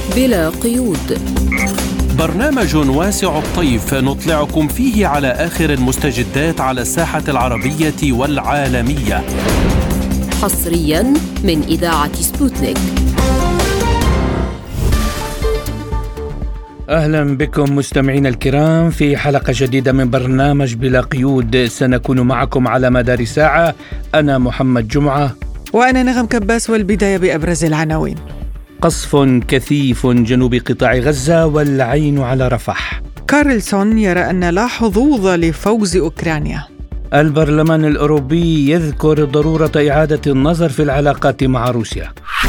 بلا قيود، برنامج واسع الطيف نطلعكم فيه على آخر المستجدات على الساحة العربية والعالمية، حصريا من إذاعة سبوتنيك. أهلا بكم مستمعين الكرام في حلقة جديدة من برنامج بلا قيود. سنكون معكم على مدار ساعة. أنا محمد جمعة وأنا نغم كباس، والبداية بأبرز العناوين. قصف كثيف جنوب قطاع غزة والعين على رفح. كارلسون يرى أن لا حظوظ لفوز أوكرانيا. البرلمان الأوروبي يذكر ضرورة إعادة النظر في العلاقات مع روسيا.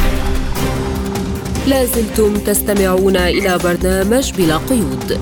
لازلتم تستمعون إلى برنامج بلا قيود.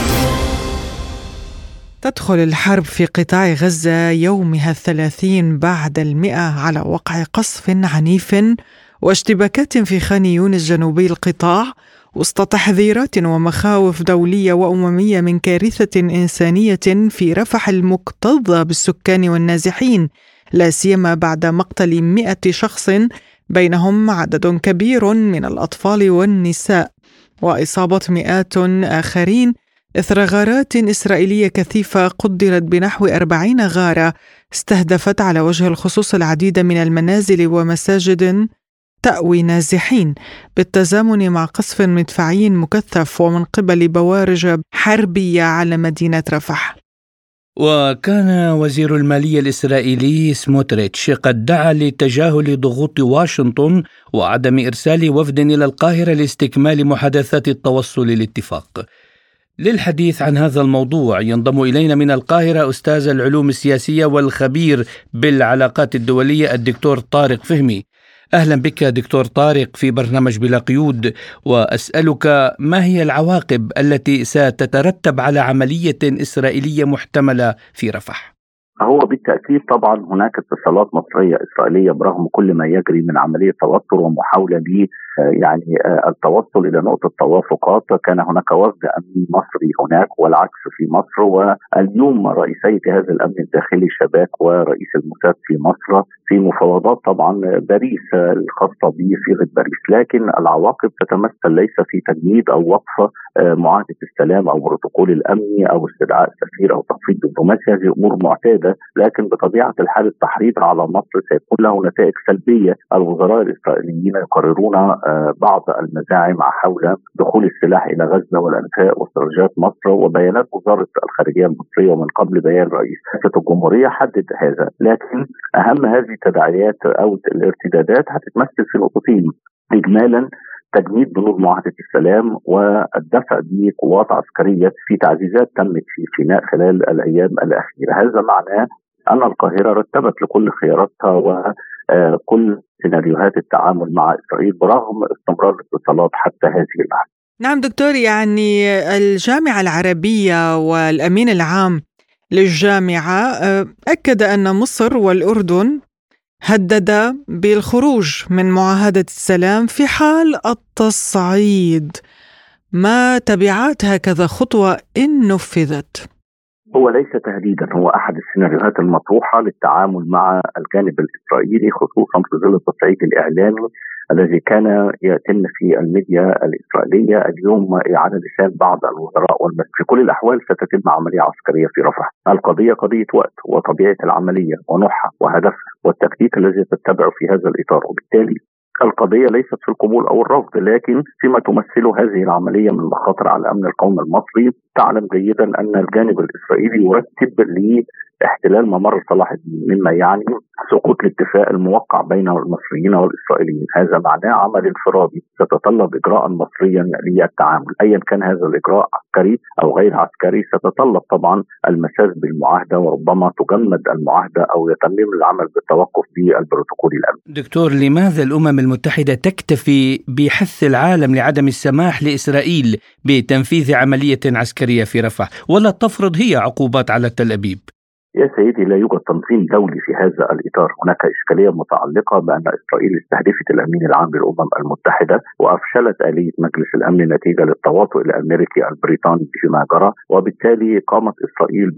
تدخل الحرب في قطاع غزة يومها 30 بعد 100 على وقع قصف عنيف واشتباكات في خان يونس جنوبي القطاع، وسط تحذيرات ومخاوف دولية وأممية من كارثة إنسانية في رفح المكتظة بالسكان والنازحين، لا سيما بعد مقتل 100 شخص بينهم عدد كبير من الأطفال والنساء، وإصابة مئات آخرين إثر غارات إسرائيلية كثيفة قدرت بنحو 40 غارة استهدفت على وجه الخصوص العديد من المنازل ومساجد تأوي نازحين، بالتزامن مع قصف مدفعي مكثف ومن قبل بوارج حربية على مدينة رفح. وكان وزير المالية الإسرائيلي سموتريتش قد دعا لتجاهل ضغوط واشنطن وعدم إرسال وفد إلى القاهرة لاستكمال محادثات التوصل للاتفاق. للحديث عن هذا الموضوع ينضم إلينا من القاهرة أستاذ العلوم السياسية والخبير بالعلاقات الدولية الدكتور طارق فهمي. أهلا بك دكتور طارق في برنامج بلا قيود، وأسألك ما هي العواقب التي ستترتب على عملية إسرائيلية محتملة في رفح؟ هو بالتأكيد طبعا هناك اتصالات مصرية إسرائيلية برغم كل ما يجري من عملية توتر ومحاولة التوصل إلى نقطة توافقات. كان هناك وفد أمني مصري هناك والعكس في مصر، واليوم رئيسي جهاز الأمن الداخلي شباك ورئيس الموساد في مصر في مفاوضات طبعا باريس الخاصة بصيغة باريس، لكن العواقب تتمثل ليس في تجميد أو وقف معاهدة السلام أو بروتوكول الأمني أو استدعاء سفير أو تخفيض دبلوماسي. هذه أمور معتادة، لكن بطبيعة الحال التحريض على مصر سيكون له نتائج سلبية. الوزراء الإسرائيليين يقررون بعض المزاعم حول دخول السلاح إلى غزة والأنفاق واستراتيجيات مصر، وبيانات وزارة الخارجية المصرية ومن قبل بيان رئيس الجمهورية حدد هذا. لكن أهم هذه التداعيات أو الارتدادات هتتمثل في نقطتين: إجمالا تجميد بنود معاهدة السلام والدفع بقوات عسكرية في تعزيزات تمت في سيناء خلال الأيام الأخيرة. هذا معناه أن القاهرة رتبت لكل خياراتها وكل سيناريوهات التعامل مع إسرائيل برغم استمرار الاتصالات حتى هذه اللحظة. نعم دكتور، يعني الجامعة العربية والأمين العام للجامعة أكد أن مصر والأردن هدد بالخروج من معاهدة السلام في حال التصعيد. ما تبعات هكذا خطوة إن نفذت؟ هو ليس تهديدا، هو أحد السيناريوهات المطروحة للتعامل مع الجانب الإسرائيلي، خصوصا في ظل التصعيد الإعلامي الذي كان يتم في الميديا الإسرائيلية اليوم على لسان بعض الوزراء في كل الأحوال ستتم عملية عسكرية في رفح. القضية قضية وقت وطبيعة العملية ونوعها وهدفها والتكتيك الذي تتبع في هذا الإطار، وبالتالي القضية ليست في القبول أو الرفض، لكن فيما تمثله هذه العملية من مخاطر على الأمن القومي المصري. تعلم جيدا أن الجانب الإسرائيلي يرتب لاحتلال ممر صلاح الدين، مما يعني سقوط الاتفاق الموقع بين المصريين والإسرائيليين. هذا معناه عمل انفرادي ستتطلب إجراء مصريا للتعامل، أيا كان هذا الإجراء عسكري أو غير عسكري. ستتطلب طبعا المساس بالمعاهدة وربما تجمد المعاهدة أو يتم العمل بالتوقف بالبروتوكول الأمني. دكتور، لماذا الأمم المتحدة تكتفي بحث العالم لعدم السماح لإسرائيل بتنفيذ عملية عسكرية في رفح ولا تفرض هي عقوبات على تل أبيب؟ يا سيدي، لا يوجد تنظيم دولي في هذا الإطار. هناك إشكالية متعلقة بأن إسرائيل استهدفت الأمين العام للأمم المتحدة وأفشلت آلية مجلس الأمن نتيجة للتواطؤ الأمريكي البريطاني فيما جرى، وبالتالي قامت إسرائيل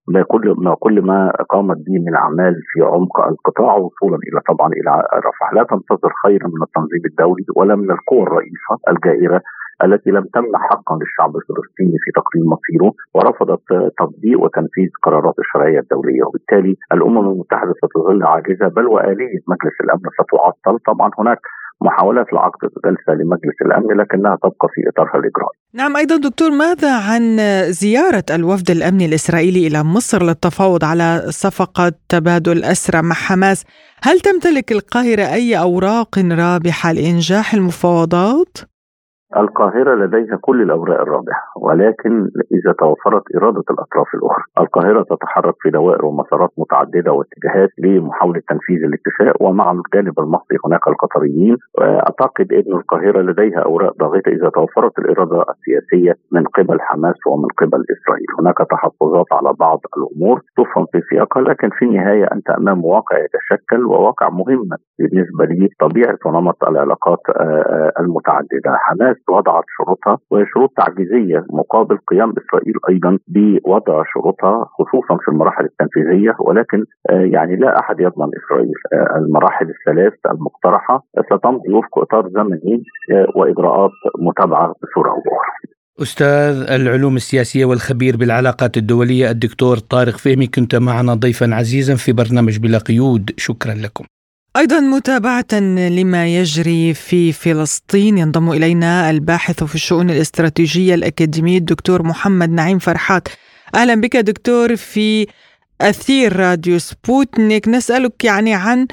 بكل ما قامت به من أعمال في عمق القطاع وصولا إلى رفح. لا تنتظر خيرا من التنظيم الدولي ولا من القوى الرئيسة الجائرة التي لم تمنح حقا للشعب الفلسطيني في تقرير مصيره، ورفضت تطبيق وتنفيذ قرارات الشرعية الدولية. وبالتالي الأمم المتحدة ستظل عاجزة، بل وآلية مجلس الأمن ستعطل. طبعا هناك محاولات لعقد جلسة لمجلس الأمن لكنها تبقى في إطارها الإجرائي. نعم، أيضا دكتور، ماذا عن زيارة الوفد الأمني الإسرائيلي إلى مصر للتفاوض على صفقة تبادل أسرى مع حماس؟ هل تمتلك القاهرة أي أوراق رابحة لإنجاح المفاوضات؟ القاهرة لديها كل الأوراق الرابحة، ولكن إذا توفرت إرادة الأطراف الأخرى. القاهرة تتحرك في دوائر ومسارات متعددة واتجاهات لمحاولة تنفيذ الاتفاق، ومع الجانب المصري هناك القطريين. أعتقد أن القاهرة لديها أوراق ضاغطة إذا توفرت الإرادة السياسية من قبل حماس ومن قبل إسرائيل. هناك تحفظات على بعض الأمور تفهم في سياقها، لكن في النهاية أنت أمام واقع يتشكل، وواقع مهم بالنسبة لي طبيعة ونمط العلاقات المتعددة. حماس وضعت شروطها وهي شروط تعجيزية مقابل قيام إسرائيل أيضا بوضع شروطها خصوصا في المراحل التنفيذية، ولكن يعني لا أحد يضمن إسرائيل. المراحل الثلاث المقترحة ستمضي وفق إطار زمني وإجراءات متابعة بصورة أو بأخرى. أستاذ العلوم السياسية والخبير بالعلاقات الدولية الدكتور طارق فهمي، كنت معنا ضيفا عزيزا في برنامج بلا قيود، شكرا لكم. أيضا متابعة لما يجري في فلسطين ينضم إلينا الباحث في الشؤون الاستراتيجية الأكاديمي الدكتور محمد نعيم فرحات. أهلا بك دكتور في أثير راديو سبوتنيك. نسألك يعني عن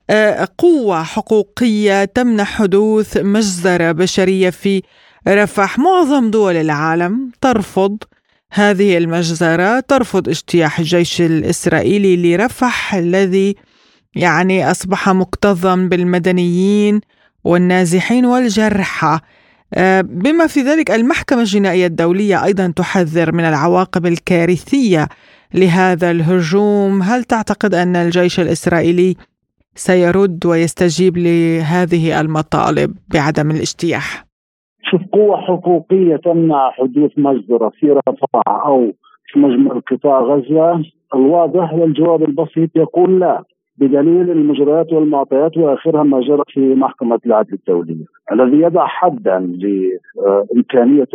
قوة حقوقية تمنع حدوث مجزرة بشرية في رفح. معظم دول العالم ترفض هذه المجزرة، ترفض اجتياح الجيش الإسرائيلي لرفح الذي يعني أصبح مكتظا بالمدنيين والنازحين والجرحى، بما في ذلك المحكمة الجنائية الدولية أيضا تحذر من العواقب الكارثية لهذا الهجوم. هل تعتقد أن الجيش الإسرائيلي سيرد ويستجيب لهذه المطالب بعدم الاجتياح؟ شوف، قوة حقوقية تمنع حدوث مجزرة في رفح أو في مجمل قطاع غزة؟ الواضح والجواب البسيط يقول لا، بدليل المجريات والمعطيات وآخرها ما جرى في محكمة العدل الدولية الذي يضع حدا لإمكانية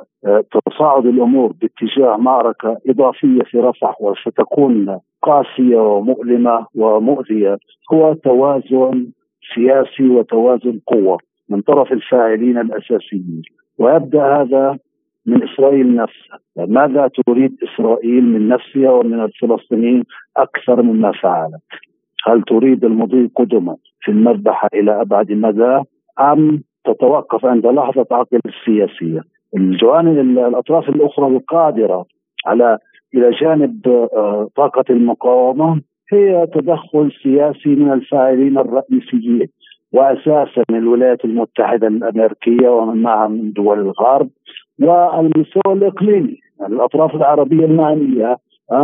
تصاعد الأمور باتجاه معركة إضافية في رفح وستكون قاسية ومؤلمة ومؤذية. هو توازن سياسي وتوازن قوة من طرف الفاعلين الأساسيين، ويبدأ هذا من إسرائيل نفسها. ماذا تريد إسرائيل من نفسها ومن الفلسطينيين أكثر مما فعلت؟ هل تريد المضي قدما في المذبحة إلى أبعد مدى أم تتوقف عند لحظة عقل السياسية؟ الجوانب الأطراف الأخرى القادرة على إلى جانب طاقة المقاومة هي تدخل سياسي من الفاعلين الرئيسيين، وأساسا من الولايات المتحدة الأمريكية ومن معها من دول الغرب والمستوى الإقليمي الأطراف العربية المعنية.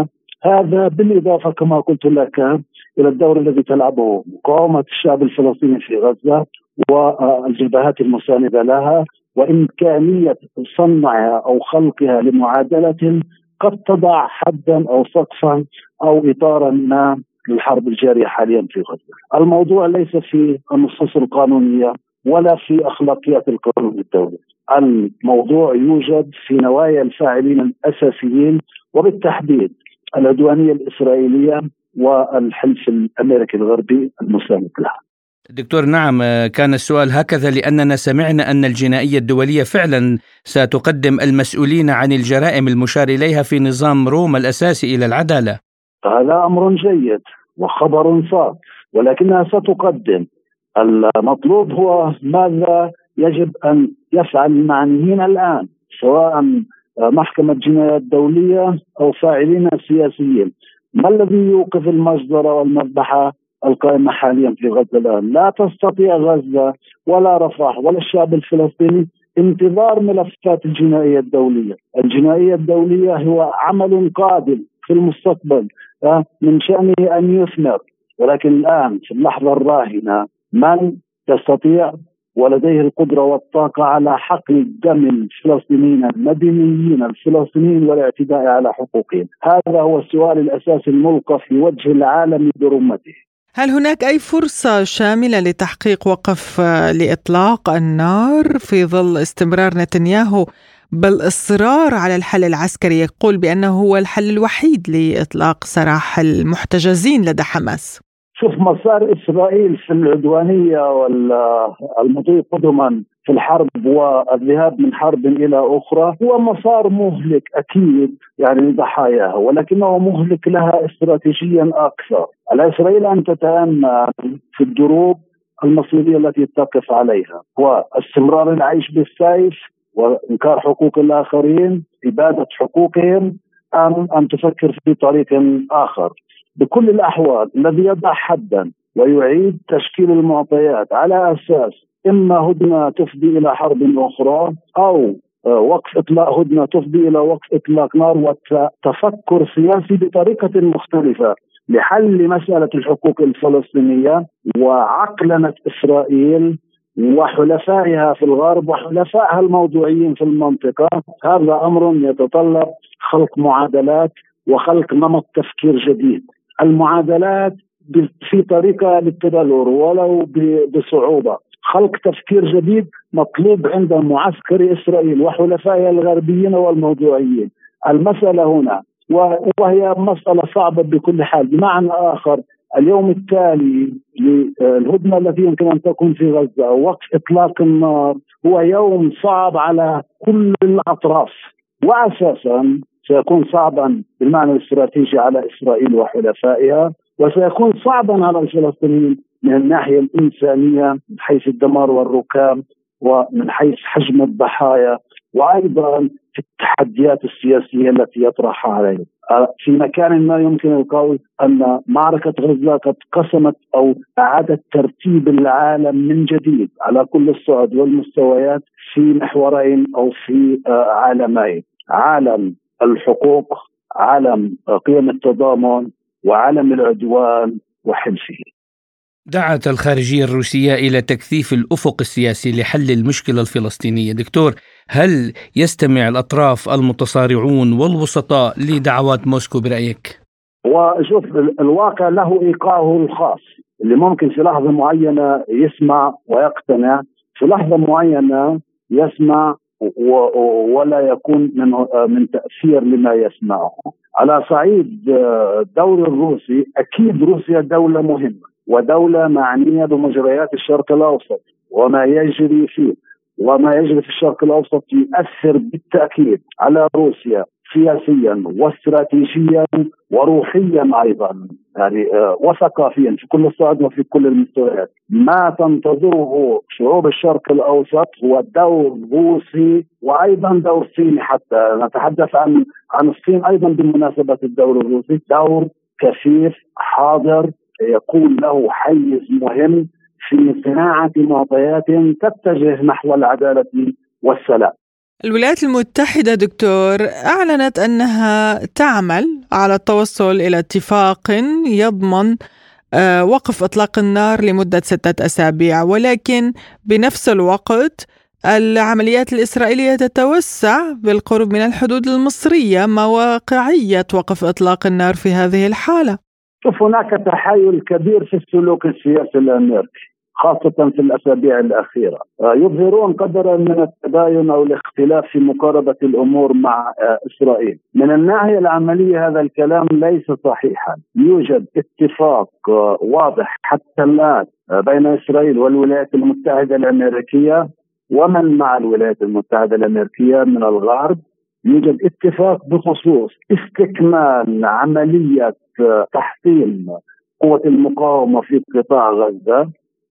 هذا بالإضافة كما قلت لك إلى الدور الذي تلعبه مقاومة الشعب الفلسطيني في غزة والجبهات المساندة لها، وإمكانية صنعها أو خلقها لمعادلة قد تضع حدا أو سقفا أو إطارا ما للحرب الجارية حاليا في غزة. الموضوع ليس في النصوص القانونية ولا في أخلاقيات القانون الدولي، الموضوع يوجد في نوايا الفاعلين الأساسيين، وبالتحديد العدوانية الإسرائيلية والحلف الأمريكي الغربي المساند لها. دكتور، نعم، كان السؤال هكذا لأننا سمعنا أن الجنائية الدولية فعلا ستقدم المسؤولين عن الجرائم المشار إليها في نظام روما الأساسي إلى العدالة. هذا أمر جيد وخبر صار، ولكنها ستقدم. المطلوب هو ماذا يجب أن يفعل المعنيين الآن، سواء محكمة الجنائية الدولية أو فاعلين سياسيين. ما الذي يوقف المجزرة والمذبحة القائمة حاليا في غزة الآن؟ لا تستطيع غزة ولا رفح ولا الشعب الفلسطيني انتظار ملفات الجنائية الدولية. الجنائية الدولية هو عمل قادم في المستقبل من شأنه أن يثمر، ولكن الآن في اللحظة الراهنة من يستطيع ولديه القدرة والطاقة على حقن دم الفلسطينيين المدنيين الفلسطينيين والاعتداء على حقوقهم؟ هذا هو السؤال الأساسي الملقى في وجه العالم برمته. هل هناك أي فرصة شاملة لتحقيق وقف لإطلاق النار في ظل استمرار نتنياهو بالإصرار على الحل العسكري، يقول بأنه هو الحل الوحيد لإطلاق سراح المحتجزين لدى حماس؟ شوف، مسار إسرائيل في العدوانية والمضي قدما في الحرب والذهاب من حرب إلى أخرى هو مسار مهلك أكيد يعني لضحاياها، ولكنه مهلك لها استراتيجيا أكثر. على إسرائيل أن تتأمل في الدروب المصيرية التي تقف عليها، واستمرار العيش بالسيف وإنكار حقوق الآخرين، إبادة حقوقهم، أن تفكر في طريق آخر. بكل الأحوال الذي يضع حدا ويعيد تشكيل المعطيات على أساس إما هدنة تفضي إلى حرب أخرى أو وقف إطلاق هدنة تفضي إلى وقف إطلاق نار وتفكر سياسي بطريقة مختلفة لحل مسألة الحقوق الفلسطينية وعقلنة إسرائيل وحلفائها في الغرب وحلفائها الموضوعيين في المنطقة. هذا أمر يتطلب خلق معادلات وخلق نمط تفكير جديد. المعادلات في طريقة للتدلور ولو بصعوبة. خلق تفكير جديد مطلوب عند معسكر إسرائيل وحلفائها الغربيين والموضوعيين. المسألة هنا وهي مسألة صعبة بكل حال. بمعنى آخر، اليوم التالي للهدنة التي يمكن أن تكون في غزة ووقف إطلاق النار هو يوم صعب على كل الأطراف، وأساسا سيكون صعبا بالمعنى الاستراتيجي على إسرائيل وحلفائها، وسيكون صعبا على الفلسطينيين من الناحية الإنسانية من حيث الدمار والركام ومن حيث حجم الضحايا، وأيضا في التحديات السياسية التي يطرحها عليهم. في مكان ما يمكن القول أن معركة غزة قد قسمت أو أعادت ترتيب العالم من جديد على كل الصعد والمستويات في محورين أو في عالمين: عالم الحقوق، عالم قيم التضامن، وعالم العدوان وحلفه. دعت الخارجية الروسية إلى تكثيف الأفق السياسي لحل المشكلة الفلسطينية. دكتور، هل يستمع الأطراف المتصارعون والوسطاء لدعوات موسكو برأيك؟ وشوف، الواقع له إيقاعه الخاص اللي ممكن في لحظة معينة يسمع ويقتنع، في لحظة معينة يسمع ولا يكون من تأثير لما يسمعه. على صعيد الدور الروسي، أكيد روسيا دولة مهمة ودولة معنية بمجريات الشرق الأوسط وما يجري فيه، وما يجري في الشرق الأوسط يؤثر بالتأكيد على روسيا سياسيا واستراتيجيا وروحيا أيضا، يعني وثقافيا في كل الصعد وفي كل المستويات. ما تنتظره شعوب الشرق الأوسط هو دور روسي وأيضا دور صيني، حتى نتحدث عن الصين أيضا بالمناسبة. الدور الروسي دور كثيف حاضر يكون له حيز مهم في صناعة معطيات تتجه نحو العدالة والسلام. الولايات المتحدة دكتور أعلنت أنها تعمل على التوصل إلى اتفاق يضمن وقف إطلاق النار لمدة 6 أسابيع، ولكن بنفس الوقت العمليات الإسرائيلية تتوسع بالقرب من الحدود المصرية. ما واقعية وقف إطلاق النار في هذه الحالة؟ شوف، هناك تحايل كبير في السلوك السياسي الأمريكي خاصة في الأسابيع الأخيرة. يظهرون قدرا من التباين أو الاختلاف في مقاربة الأمور مع إسرائيل. من الناحية العملية هذا الكلام ليس صحيحا. يوجد اتفاق واضح حتى الآن بين إسرائيل والولايات المتحدة الأمريكية ومن مع الولايات المتحدة الأمريكية من الغرب. يوجد اتفاق بخصوص استكمال عملية تحطيم قوة المقاومة في قطاع غزة،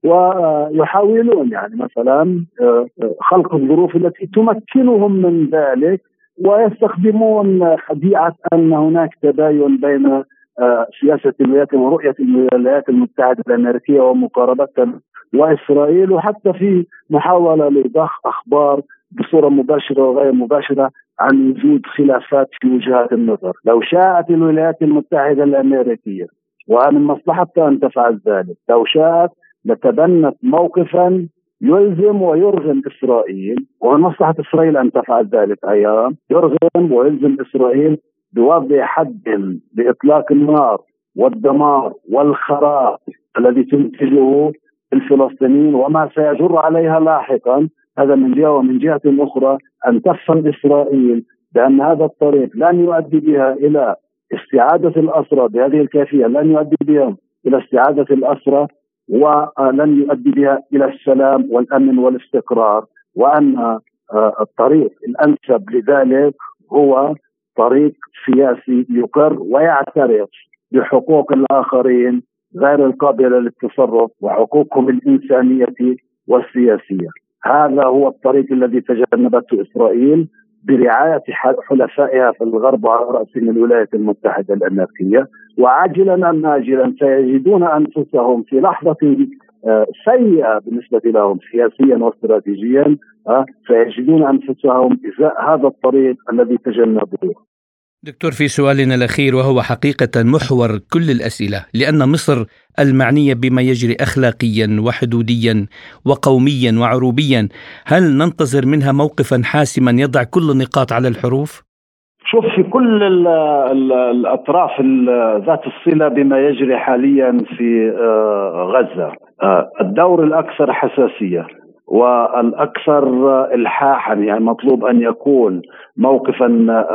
ويحاولون يعني مثلا خلق الظروف التي تمكنهم من ذلك، ويستخدمون خديعة أن هناك تباين بين سياسة الولايات ورؤية الولايات المتحدة الأمريكية ومقاربتها وإسرائيل، وحتى في محاولة لضخ أخبار بصورة مباشرة وغير مباشرة عن وجود خلافات في وجهات النظر. لو شاءت الولايات المتحدة الأمريكية ومن مصلحتها أن تفعل ذلك، لو شاءت لتبنت موقفا يلزم ويرغم إسرائيل، ومن مصلحة إسرائيل أن تفعل ذلك أيضا، يرغم ويلزم إسرائيل بوضع حد لإطلاق النار والدمار والخراب الذي تنتجه الفلسطينيين وما سيجر عليها لاحقا. هذا من جهة، ومن جهة أخرى أن تفهم إسرائيل بأن هذا الطريق لن يؤدي بها إلى استعادة الأسرى بهذه الكيفية، لن يؤدي بها إلى استعادة الأسرى، ولن يؤدي بها إلى السلام والأمن والاستقرار، وأن الطريق الأنسب لذلك هو طريق سياسي يقر ويعترف بحقوق الآخرين غير القابلة للتصرف وحقوقهم الإنسانية والسياسية. هذا هو الطريق الذي تجنبته إسرائيل برعاية حلفائها في الغرب وعلى رأسهم الولايات المتحدة الأمريكية. وعاجلا أم آجلا سيجدون أنفسهم في لحظة سيئة بالنسبة لهم سياسيا واستراتيجيا، سيجدون أنفسهم إزاء هذا الطريق الذي تجنبوه. دكتور، في سؤالنا الأخير وهو حقيقة محور كل الأسئلة، لأن مصر المعنية بما يجري أخلاقيا وحدوديا وقوميا وعروبيا، هل ننتظر منها موقفا حاسما يضع كل النقاط على الحروف؟ شوف، في كل الأطراف ذات الصلة بما يجري حاليا في غزة، الدور الأكثر حساسية والأكثر إلحاحا، يعني مطلوب أن يكون موقفا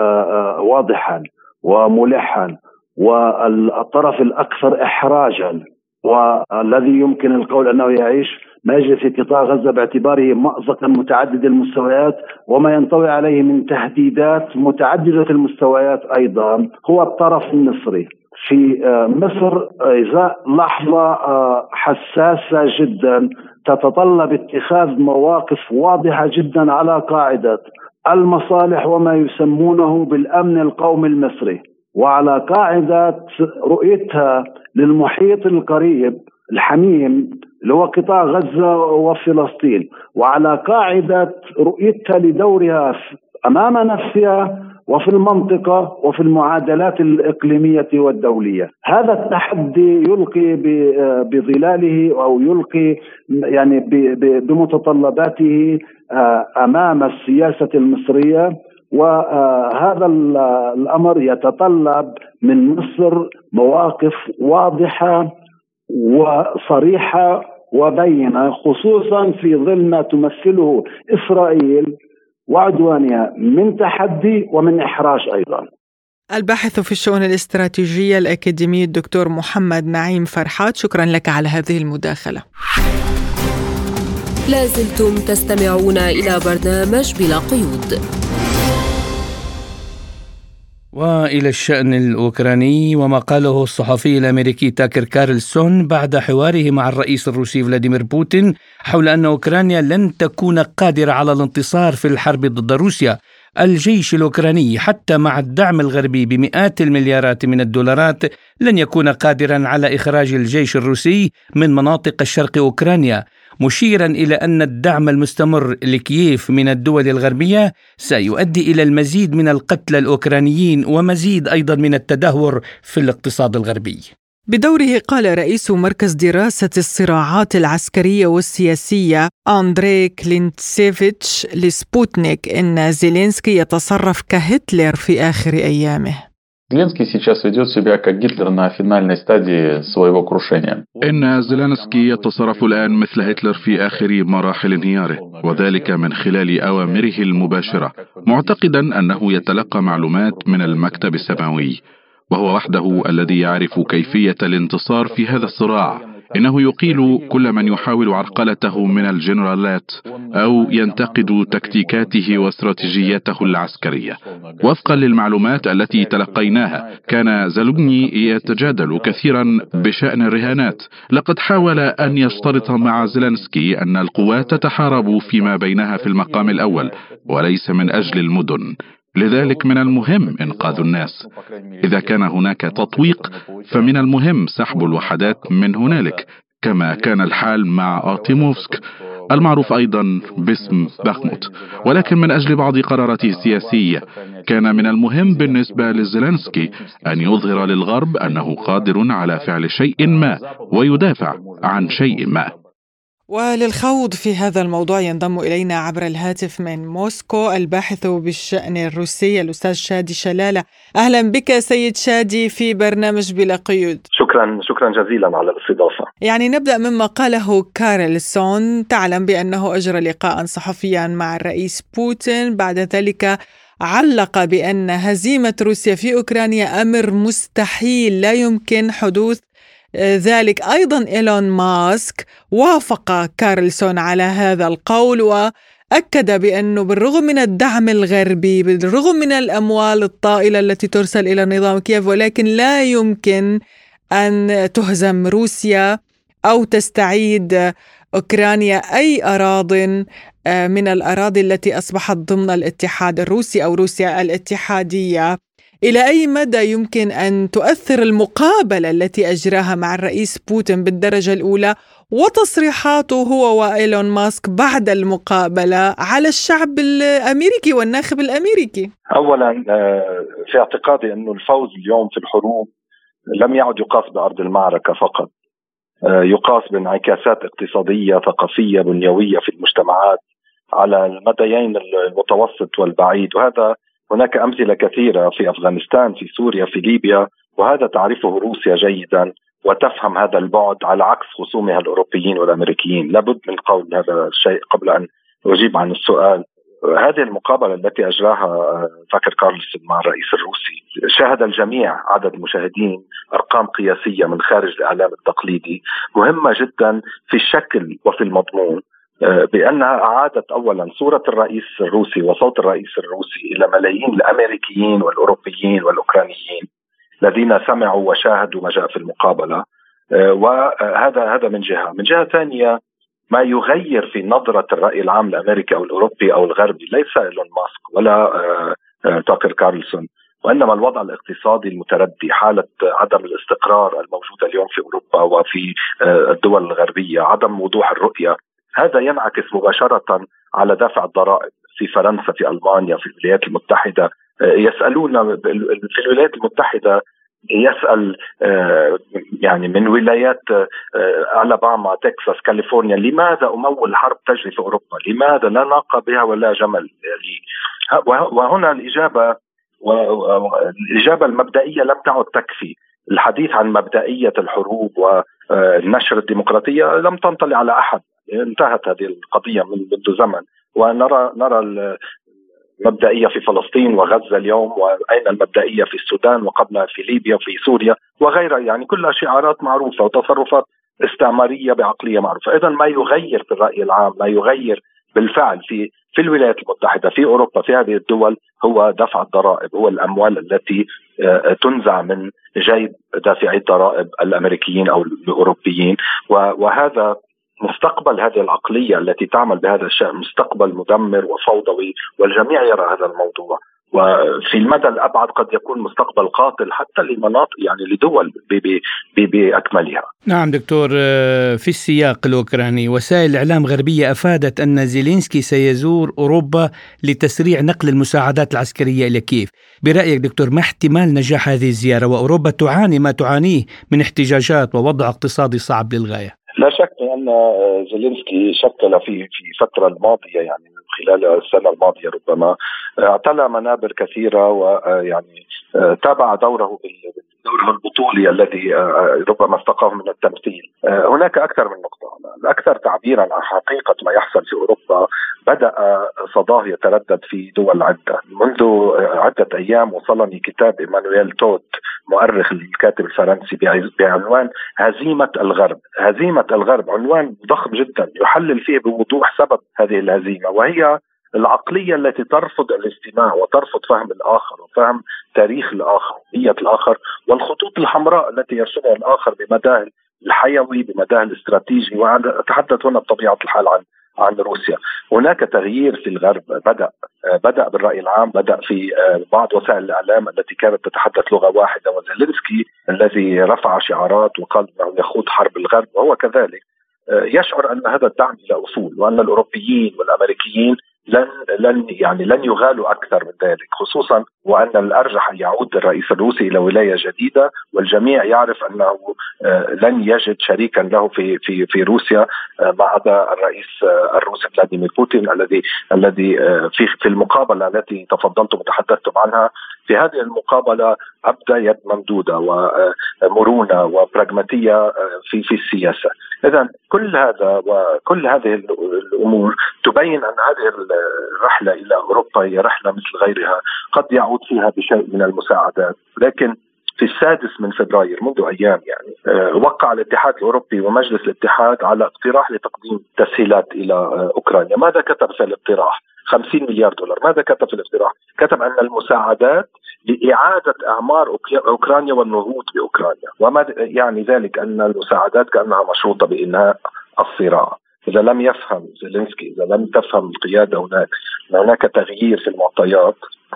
واضحا وملحا، والطرف الأكثر إحراجا والذي يمكن القول أنه يعيش ما يجري في قطاع غزة باعتباره مأزقا متعدد المستويات وما ينطوي عليه من تهديدات متعددة المستويات أيضا هو الطرف المصري. في مصر إذا لحظة حساسة جدا تتطلب اتخاذ مواقف واضحة جدا على قاعدة المصالح وما يسمونه بالأمن القومي المصري، وعلى قاعدة رؤيتها للمحيط القريب الحميم اللي هو قطاع غزة وفلسطين، وعلى قاعدة رؤيتها لدورها أمام نفسها وفي المنطقة وفي المعادلات الإقليمية والدولية. هذا التحدي يلقي بظلاله أو يلقي يعني بمتطلباته أمام السياسة المصرية، وهذا الأمر يتطلب من مصر مواقف واضحة وصريحة وبينة، خصوصا في ظل ما تمثله إسرائيل وعدوانها من تحدي ومن إحراج أيضا. الباحث في الشؤون الاستراتيجية الأكاديمي الدكتور محمد نعيم فرحات، شكرا لك على هذه المداخلة. لازلتم تستمعون إلى برنامج بلا قيود. وإلى الشأن الأوكراني وما قاله الصحفي الأمريكي تاكر كارلسون بعد حواره مع الرئيس الروسي فلاديمير بوتين حول أن أوكرانيا لن تكون قادرة على الانتصار في الحرب ضد روسيا. الجيش الأوكراني حتى مع الدعم الغربي بمئات المليارات من الدولارات لن يكون قادرا على إخراج الجيش الروسي من مناطق الشرق أوكرانيا، مشيرا إلى أن الدعم المستمر لكييف من الدول الغربية سيؤدي إلى المزيد من القتلى الأوكرانيين ومزيد أيضا من التدهور في الاقتصاد الغربي. بدوره قال رئيس مركز دراسة الصراعات العسكرية والسياسية أندري كلينتسيفيتش لسبوتنيك إن زيلينسكي يتصرف كهتلر في آخر أيامه. Зеленский сейчас ведет себя как Гитлер на финальной стадии своего крушения. إن زيلينسكي يتصرف الآن مثل هتلر في آخر مراحل انهياره، وذلك من خلال أوامره المباشرة، معتقدا أنه يتلقى معلومات من المكتب السماوي، وهو وحده الذي يعرف كيفية الانتصار في هذا الصراع. إنه يقيل كل من يحاول عرقلته من الجنرالات أو ينتقد تكتيكاته واستراتيجيته العسكرية. وفقا للمعلومات التي تلقيناها، كان زالوغني يتجادل كثيرا بشأن الرهانات. لقد حاول أن يشترط مع زيلينسكي أن القوات تتحارب فيما بينها في المقام الأول وليس من أجل المدن، لذلك من المهم إنقاذ الناس. إذا كان هناك تطويق فمن المهم سحب الوحدات من هنالك، كما كان الحال مع أرتيموفسك المعروف أيضا باسم باخموت. ولكن من أجل بعض قراراته السياسية كان من المهم بالنسبة لزيلينسكي أن يظهر للغرب أنه قادر على فعل شيء ما ويدافع عن شيء ما. وللخوض في هذا الموضوع ينضم إلينا عبر الهاتف من موسكو الباحث بالشأن الروسي الأستاذ شادي شلالة. أهلا بك سيد شادي في برنامج بلا قيود. شكرا جزيلا على الاستضافة. يعني نبدأ مما قاله كارلسون. تعلم بأنه أجرى لقاء صحفيا مع الرئيس بوتين، بعد ذلك علق بأن هزيمة روسيا في أوكرانيا أمر مستحيل لا يمكن حدوث ذلك. أيضا إيلون ماسك وافق كارلسون على هذا القول وأكد بأنه بالرغم من الدعم الغربي، بالرغم من الأموال الطائلة التي ترسل إلى نظام كييف، ولكن لا يمكن أن تهزم روسيا أو تستعيد أوكرانيا أي أراضٍ من الأراضي التي أصبحت ضمن الاتحاد الروسي أو روسيا الاتحادية. إلى أي مدى يمكن أن تؤثر المقابلة التي أجراها مع الرئيس بوتين بالدرجة الأولى وتصريحاته هو وإيلون ماسك بعد المقابلة على الشعب الأمريكي والناخب الأمريكي؟ أولا في اعتقادي أن الفوز اليوم في الحروب لم يعد يقاس بأرض المعركة فقط، يقاس بانعكاسات اقتصادية ثقافية بنيوية في المجتمعات على المديين المتوسط والبعيد، وهذا هناك أمثلة كثيرة في أفغانستان، في سوريا، في ليبيا، وهذا تعرفه روسيا جيدا وتفهم هذا البعد على عكس خصومها الأوروبيين والأمريكيين. لابد من قول هذا الشيء قبل أن أجيب عن السؤال. هذه المقابلة التي أجراها تاكر كارلسون مع الرئيس الروسي شاهد الجميع، عدد المشاهدين، أرقام قياسية من خارج الإعلام التقليدي مهمة جدا في الشكل وفي المضمون، بأنها أعادت أولا صورة الرئيس الروسي وصوت الرئيس الروسي إلى ملايين الأمريكيين والأوروبيين والأوكرانيين الذين سمعوا وشاهدوا ما جاء في المقابلة. وهذا من جهة. من جهة ثانية ما يغير في نظرة الرأي العام الأمريكي أو الأوروبي أو الغربي ليس إيلون ماسك ولا تاكر كارلسون، وإنما الوضع الاقتصادي المتردي، حالة عدم الاستقرار الموجودة اليوم في أوروبا وفي الدول الغربية، عدم وضوح الرؤية. هذا ينعكس مباشرة على دافع الضرائب في فرنسا، في ألمانيا، في الولايات المتحدة. يسألون في الولايات المتحدة، يسأل يعني من ولايات ألاباما، تكساس، كاليفورنيا، لماذا أمول حرب تجري في أوروبا؟ لماذا لا ناقة بها ولا جمل؟ وهنا الإجابة المبدئية لم تعد تكفي. الحديث عن مبدئية الحروب ونشر الديمقراطية لم تنطلي على أحد، انتهت هذه القضية منذ زمن. ونرى المبدئية في فلسطين وغزة اليوم، وأين المبدئية في السودان وقبلها في ليبيا وفي سوريا وغيرها، يعني كلها شعارات معروفة وتصرفات استعمارية بعقلية معروفة. إذن ما يغير في الرأي العام، ما يغير بالفعل في الولايات المتحدة، في أوروبا، في هذه الدول، هو دفع الضرائب، هو الأموال التي تنزع من جيب دافعي الضرائب الأمريكيين أو الأوروبيين. وهذا مستقبل هذه العقلية التي تعمل بهذا الشأن مستقبل مدمر وفوضوي، والجميع يرى هذا الموضوع. وفي المدى الأبعد قد يكون مستقبل قاتل حتى لمناطق، يعني لدول بأكملها. نعم دكتور، في السياق الأوكراني وسائل الإعلام غربية أفادت أن زيلينسكي سيزور أوروبا لتسريع نقل المساعدات العسكرية إلى كييف. برأيك دكتور، ما احتمال نجاح هذه الزيارة وأوروبا تعاني ما تعانيه من احتجاجات ووضع اقتصادي صعب للغاية؟ لا شك أن زيلينسكي شكل في الفترة الماضية، يعني من خلال السنة الماضية ربما، اعتلى منابر كثيرة، ويعني تابع دوره البطولي الذي ربما استقاه من التمثيل. هناك أكثر من نقطة. الأكثر تعبيرا عن حقيقة ما يحصل في أوروبا، بدأ صداه يتردد في دول عدة. منذ عدة أيام وصلني كتاب إيمانويل تود، مؤرخ الكاتب الفرنسي، بعنوان هزيمة الغرب. هزيمة الغرب عنوان ضخم جدا يحلل فيه بوضوح سبب هذه الهزيمة، وهي العقلية التي ترفض الاستماع وترفض فهم الآخر وفهم تاريخ الآخر، نية الآخر، والخطوط الحمراء التي يرسمها الآخر بمداه الحيوي، بمداه الاستراتيجي. وأتحدث هنا بطبيعة الحال عن روسيا. هناك تغيير في الغرب بدأ بالرأي العام، بدأ في بعض وسائل الإعلام التي كانت تتحدث لغة واحدة، وزيلينسكي الذي رفع شعارات وقال أنه يخوض حرب الغرب، وهو كذلك يشعر أن هذا الدعم إلى أصول، وأن الأوروبيين والأمريكيين لن يغالوا أكثر من ذلك، خصوصا وأن الأرجح أن يعود الرئيس الروسي إلى ولاية جديدة، والجميع يعرف أنه لن يجد شريكا له في روسيا ما عدا الرئيس الروسي فلاديمير بوتين الذي في المقابلة التي تفضلتم وتحدثتم عنها. في هذه المقابلة أبدى يد ممدودة ومرونة وبراغماتية في السياسة. إذن كل هذه الأمور تبين أن هذه الرحلة إلى أوروبا هي رحلة مثل غيرها قد يعود فيها بشيء من المساعدات، لكن في 6 من فبراير منذ أيام وقع الاتحاد الأوروبي ومجلس الاتحاد على اقتراح لتقديم تسهيلات إلى أوكرانيا. ماذا كتب في الاقتراح؟ 50 مليار دولار. ماذا كتب في الاقتراح؟ كتب أن المساعدات لإعادة أعمار أوكرانيا والنهوض بأوكرانيا، وما يعني ذلك أن المساعدات كأنها مشروطة بإنهاء الصراع. إذا لم يفهم زيلينسكي، إذا لم تفهم القيادة هناك تغيير في المعطيات،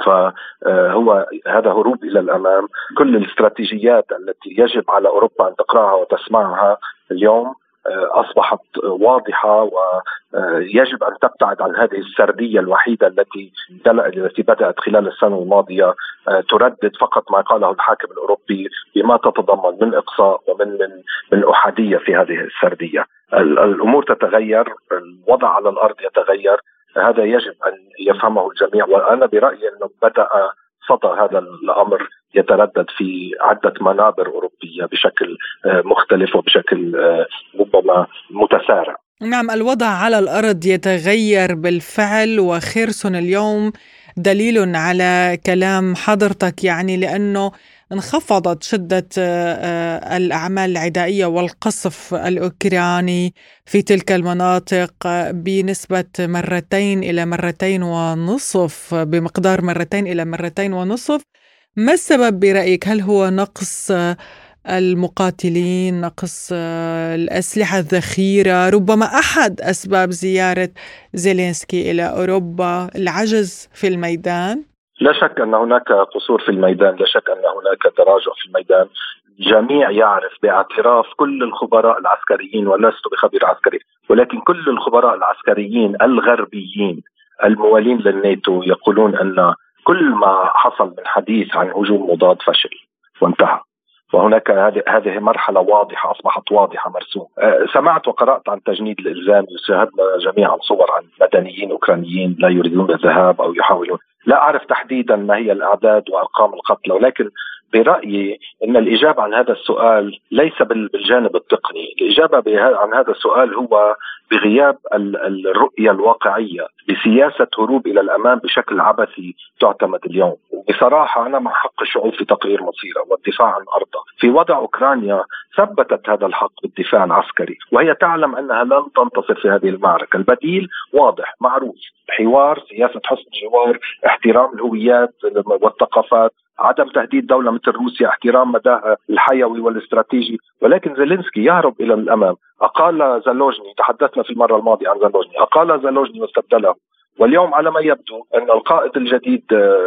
فهو هذا هروب إلى الأمام. كل الاستراتيجيات التي يجب على أوروبا أن تقرأها وتسمعها اليوم أصبحت واضحة، ويجب أن تبتعد عن هذه السردية الوحيدة التي بدأت خلال السنة الماضية تردد فقط ما قاله الحاكم الأوروبي بما تتضمن من إقصاء ومن أحادية في هذه السردية. الأمور تتغير، الوضع على الأرض يتغير، هذا يجب أن يفهمه الجميع. وأنا برأيي أنه بدأ صدى هذا الأمر يتردد في عدة منابر أوروبية بشكل مختلف وبشكل ربما متسارع. نعم، الوضع على الأرض يتغير بالفعل، وخيرسون اليوم دليل على كلام حضرتك، يعني لأنه انخفضت شدة الأعمال العدائية والقصف الأوكراني في تلك المناطق بنسبة 2 إلى 2.5، بمقدار 2 إلى 2.5. ما السبب برأيك؟ هل هو نقص المقاتلين، نقص الأسلحة الذخيرة؟ ربما أحد أسباب زيارة زيلينسكي إلى أوروبا العجز في الميدان؟ لا شك أن هناك قصور في الميدان، لا شك أن هناك تراجع في الميدان. الجميع يعرف باعتراف كل الخبراء العسكريين، ولست بخبير عسكري، ولكن كل الخبراء العسكريين الغربيين الموالين للناتو يقولون أن كل ما حصل من حديث عن هجوم مضاد فشل وانتهى. وهناك هذه مرحلة واضحة، أصبحت واضحة مرسوم. سمعت وقرأت عن تجنيد الإلزام، شاهدنا جميعا صور عن مدنيين أوكرانيين لا يريدون الذهاب أو يحاولون. لا أعرف تحديدا ما هي الأعداد وأرقام القتلى، ولكن برأيي أن الإجابة عن هذا السؤال ليس بالجانب التقني. الإجابة عن هذا السؤال هو بغياب الرؤية الواقعية بسياسة هروب إلى الأمام بشكل عبثي تعتمد اليوم. بصراحة أنا مع حق الشعوب في تقرير مصيرها والدفاع عن أرضها. في وضع أوكرانيا ثبتت هذا الحق بالدفاع العسكري، وهي تعلم أنها لن تنتصر في هذه المعركة. البديل واضح معروف: حوار، سياسة حسن جوار، احترام الهويات والثقافات، عدم تهديد دولة مثل روسيا، احترام مداها الحيوي والاستراتيجي. ولكن زيلينسكي يهرب إلى الأمام. أقال زالوجني، تحدثنا في المرة الماضية عن زالوجني، أقال زالوجني واستبدله. واليوم على ما يبدو أن القائد الجديد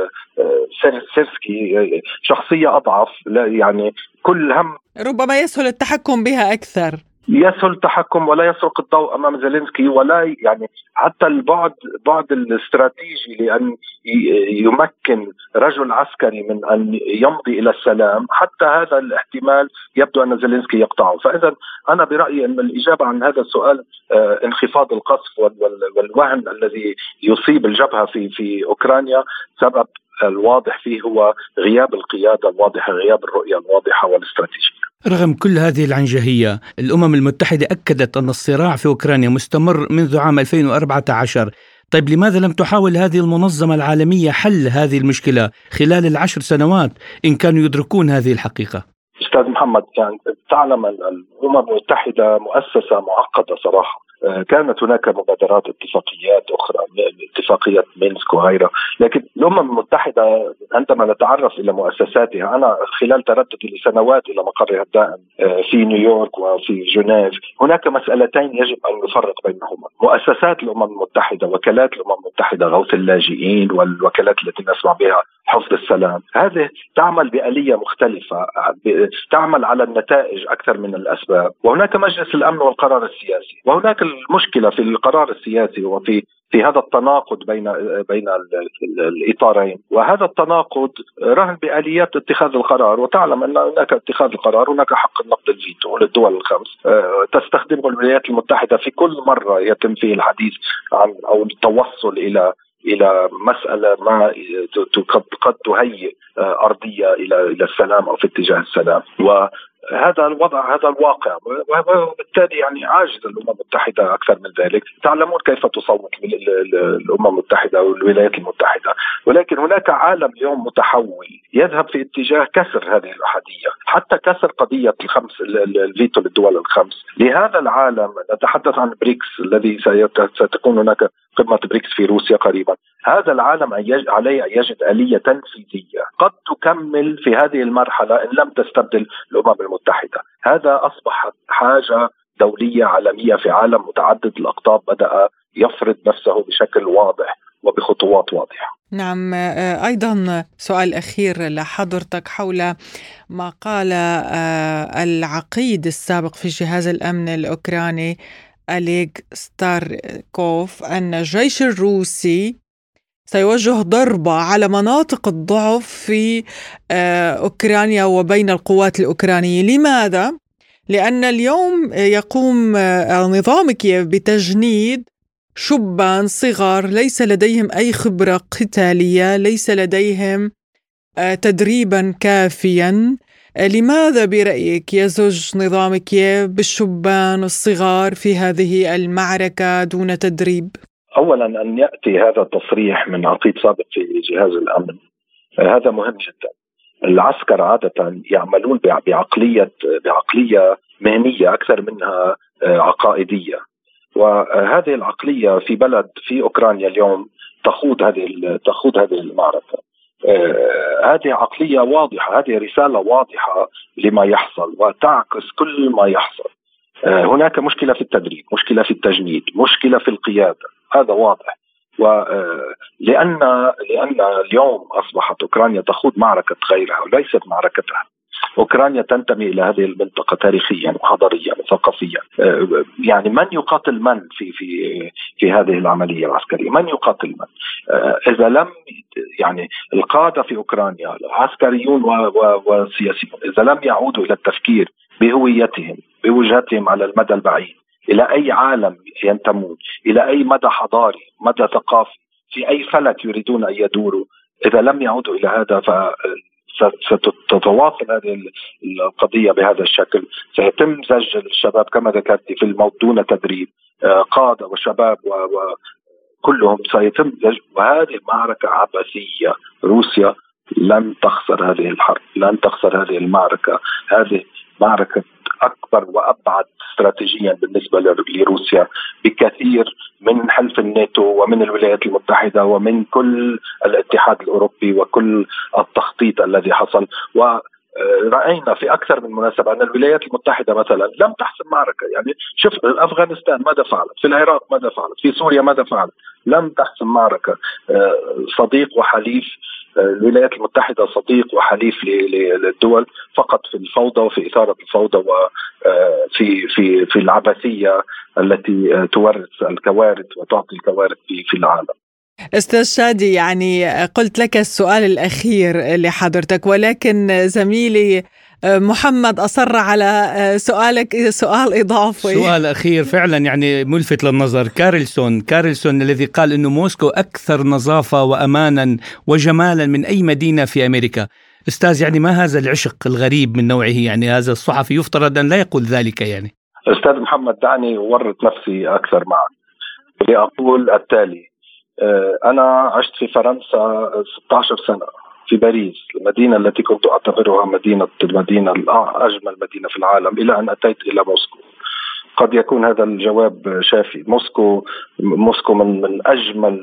سيرسكي شخصية أضعف، لا يعني كل هم ربما يسهل التحكم بها أكثر، يسهل التحكم ولا يسرق الضوء أمام زيلينسكي، ولا يعني حتى البعد الاستراتيجي لأن يمكن رجل عسكري من أن يمضي إلى السلام، حتى هذا الاحتمال يبدو أن زيلينسكي يقطعه. فإذا أنا برأيي أن الإجابة عن هذا السؤال انخفاض القصف والوهن الذي يصيب الجبهة في أوكرانيا. سبب الواضح فيه هو غياب القيادة الواضحة، غياب الرؤية الواضحة والاستراتيجية. رغم كل هذه العنجهية، الأمم المتحدة أكدت أن الصراع في أوكرانيا مستمر منذ عام 2014. طيب لماذا لم تحاول هذه المنظمة العالمية حل هذه المشكلة خلال 10 سنوات إن كانوا يدركون هذه الحقيقة؟ أستاذ محمد، يعني تعلم الأمم المتحدة مؤسسة معقدة صراحة. كانت هناك مبادرات اتفاقيات أخرى، اتفاقية مينسك وغيرها، لكن الأمم المتحدة عندما نتعرف إلى مؤسساتها، أنا خلال ترددي لسنوات إلى مقرها الدائم في نيويورك وفي جنيف، هناك مسألتين يجب أن نفرق بينهما. مؤسسات الأمم المتحدة، وكالات الأمم المتحدة، غوث اللاجئين والوكالات التي نسمع بها حفظ السلام، هذه تعمل بآلية مختلفة، تعمل على النتائج أكثر من الأسباب. وهناك مجلس الأمن والقرار السياسي، وهناك المشكلة في القرار السياسي وفي في هذا التناقض بين الإطارين. وهذا التناقض رهن بآليات اتخاذ القرار، وتعلم أن هناك اتخاذ القرار، هناك حق النقد الفيتو للدول الخمس تستخدمه الولايات المتحدة في كل مرة يتم فيه الحديث عن أو التوصل إلى مسألة ما قد تهيئ أرضية إلى السلام أو في اتجاه السلام. وهذا الوضع، هذا الواقع، وبالتالي يعني عاجز الأمم المتحدة أكثر من ذلك. تعلمون كيف تصوت الأمم المتحدة والولايات المتحدة، ولكن هناك عالم اليوم متحول يذهب في اتجاه كسر هذه الأحادية، حتى كسر قضية الفيتو للدول الخمس. لهذا العالم نتحدث عن بريكس الذي ستكون هناك قمة بريكس في روسيا قريبا. هذا العالم عليه أن يجد آلية تنفيذية قد تكمل في هذه المرحلة إن لم تستبدل الأمم المتحدة. هذا أصبح حاجة دولية عالمية في عالم متعدد الأقطاب بدأ يفرض نفسه بشكل واضح وبخطوات واضحة. نعم، أيضا سؤال أخير لحضرتك حول ما قال العقيد السابق في جهاز الأمن الأوكراني أليغ ستاركوف أن الجيش الروسي سيوجه ضربة على مناطق الضعف في أوكرانيا وبين القوات الأوكرانية. لماذا؟ لأن اليوم يقوم نظام كييف بتجنيد شبان صغار ليس لديهم أي خبرة قتالية، ليس لديهم تدريبا كافيا. لماذا برأيك يزج نظام كييف بالشبان الصغار في هذه المعركة دون تدريب؟ أولا أن يأتي هذا التصريح من عقيد سابق في جهاز الأمن هذا مهم جدا. العسكر عادة يعملون بعقلية مهنية أكثر منها عقائدية، وهذه العقلية في بلد في أوكرانيا اليوم تخوض هذه المعركة. هذه عقلية واضحة، هذه رسالة واضحة لما يحصل وتعكس كل ما يحصل. هناك مشكلة في التدريب، مشكلة في التجنيد، مشكلة في القيادة، هذا واضح. ولأن اليوم أصبحت أوكرانيا تخوض معركة غيرها وليست معركتها. أوكرانيا تنتمي إلى هذه المنطقة تاريخيا وحضاريا وثقافيا. يعني من يقاتل من في هذه العملية العسكرية؟ من يقاتل من؟ إذا لم يعني القادة في أوكرانيا العسكريون والسياسيون إذا لم يعودوا إلى التفكير بهويتهم بوجهتهم على المدى البعيد، إلى أي عالم ينتمون، إلى أي مدى حضاري، مدى ثقافي، في أي فلك يريدون أن يدوروا، إذا لم يعودوا إلى هذا ستتواصل هذه القضية بهذا الشكل. سيتم زج الشباب كما ذكرت في الموت دون تدريب، قادة وشباب وكلهم سيتم زج، وهذه المعركة عبثية. روسيا لن تخسر هذه الحرب، لن تخسر هذه المعركة. هذه معركة أكبر وأبعد استراتيجيا بالنسبة لروسيا بكثير من حلف الناتو ومن الولايات المتحدة ومن كل الاتحاد الأوروبي وكل التخطيط الذي حصل. ورأينا في أكثر من مناسبة أن الولايات المتحدة مثلا لم تحسم معركة. يعني شوف أفغانستان ماذا فعلت، في العراق ماذا فعلت، في سوريا ماذا فعلت، لم تحسم معركة. صديق وحليف، الولايات المتحدة صديق وحليف للدول فقط في الفوضى وفي إثارة الفوضى وفي في في العبثية التي تورث الكوارث وتعطي الكوارث في العالم. أستاذ شادي، يعني قلت لك السؤال الأخير لحضرتك، ولكن زميلي محمد أصر على سؤالك سؤال إضافي. سؤال أخير فعلا يعني ملفت للنظر. كارلسون الذي قال إنه موسكو أكثر نظافة وأمانا وجمالا من أي مدينة في أمريكا. أستاذ، يعني ما هذا العشق الغريب من نوعه؟ يعني هذا الصحفي يفترض أن لا يقول ذلك. يعني أستاذ محمد، دعني أورط نفسي أكثر معك لأقول التالي. أنا عشت في فرنسا 16 سنة في باريس، المدينة التي كنت أعتبرها المدينة أجمل مدينة في العالم، إلى أن أتيت إلى موسكو. قد يكون هذا الجواب شافي. موسكو من أجمل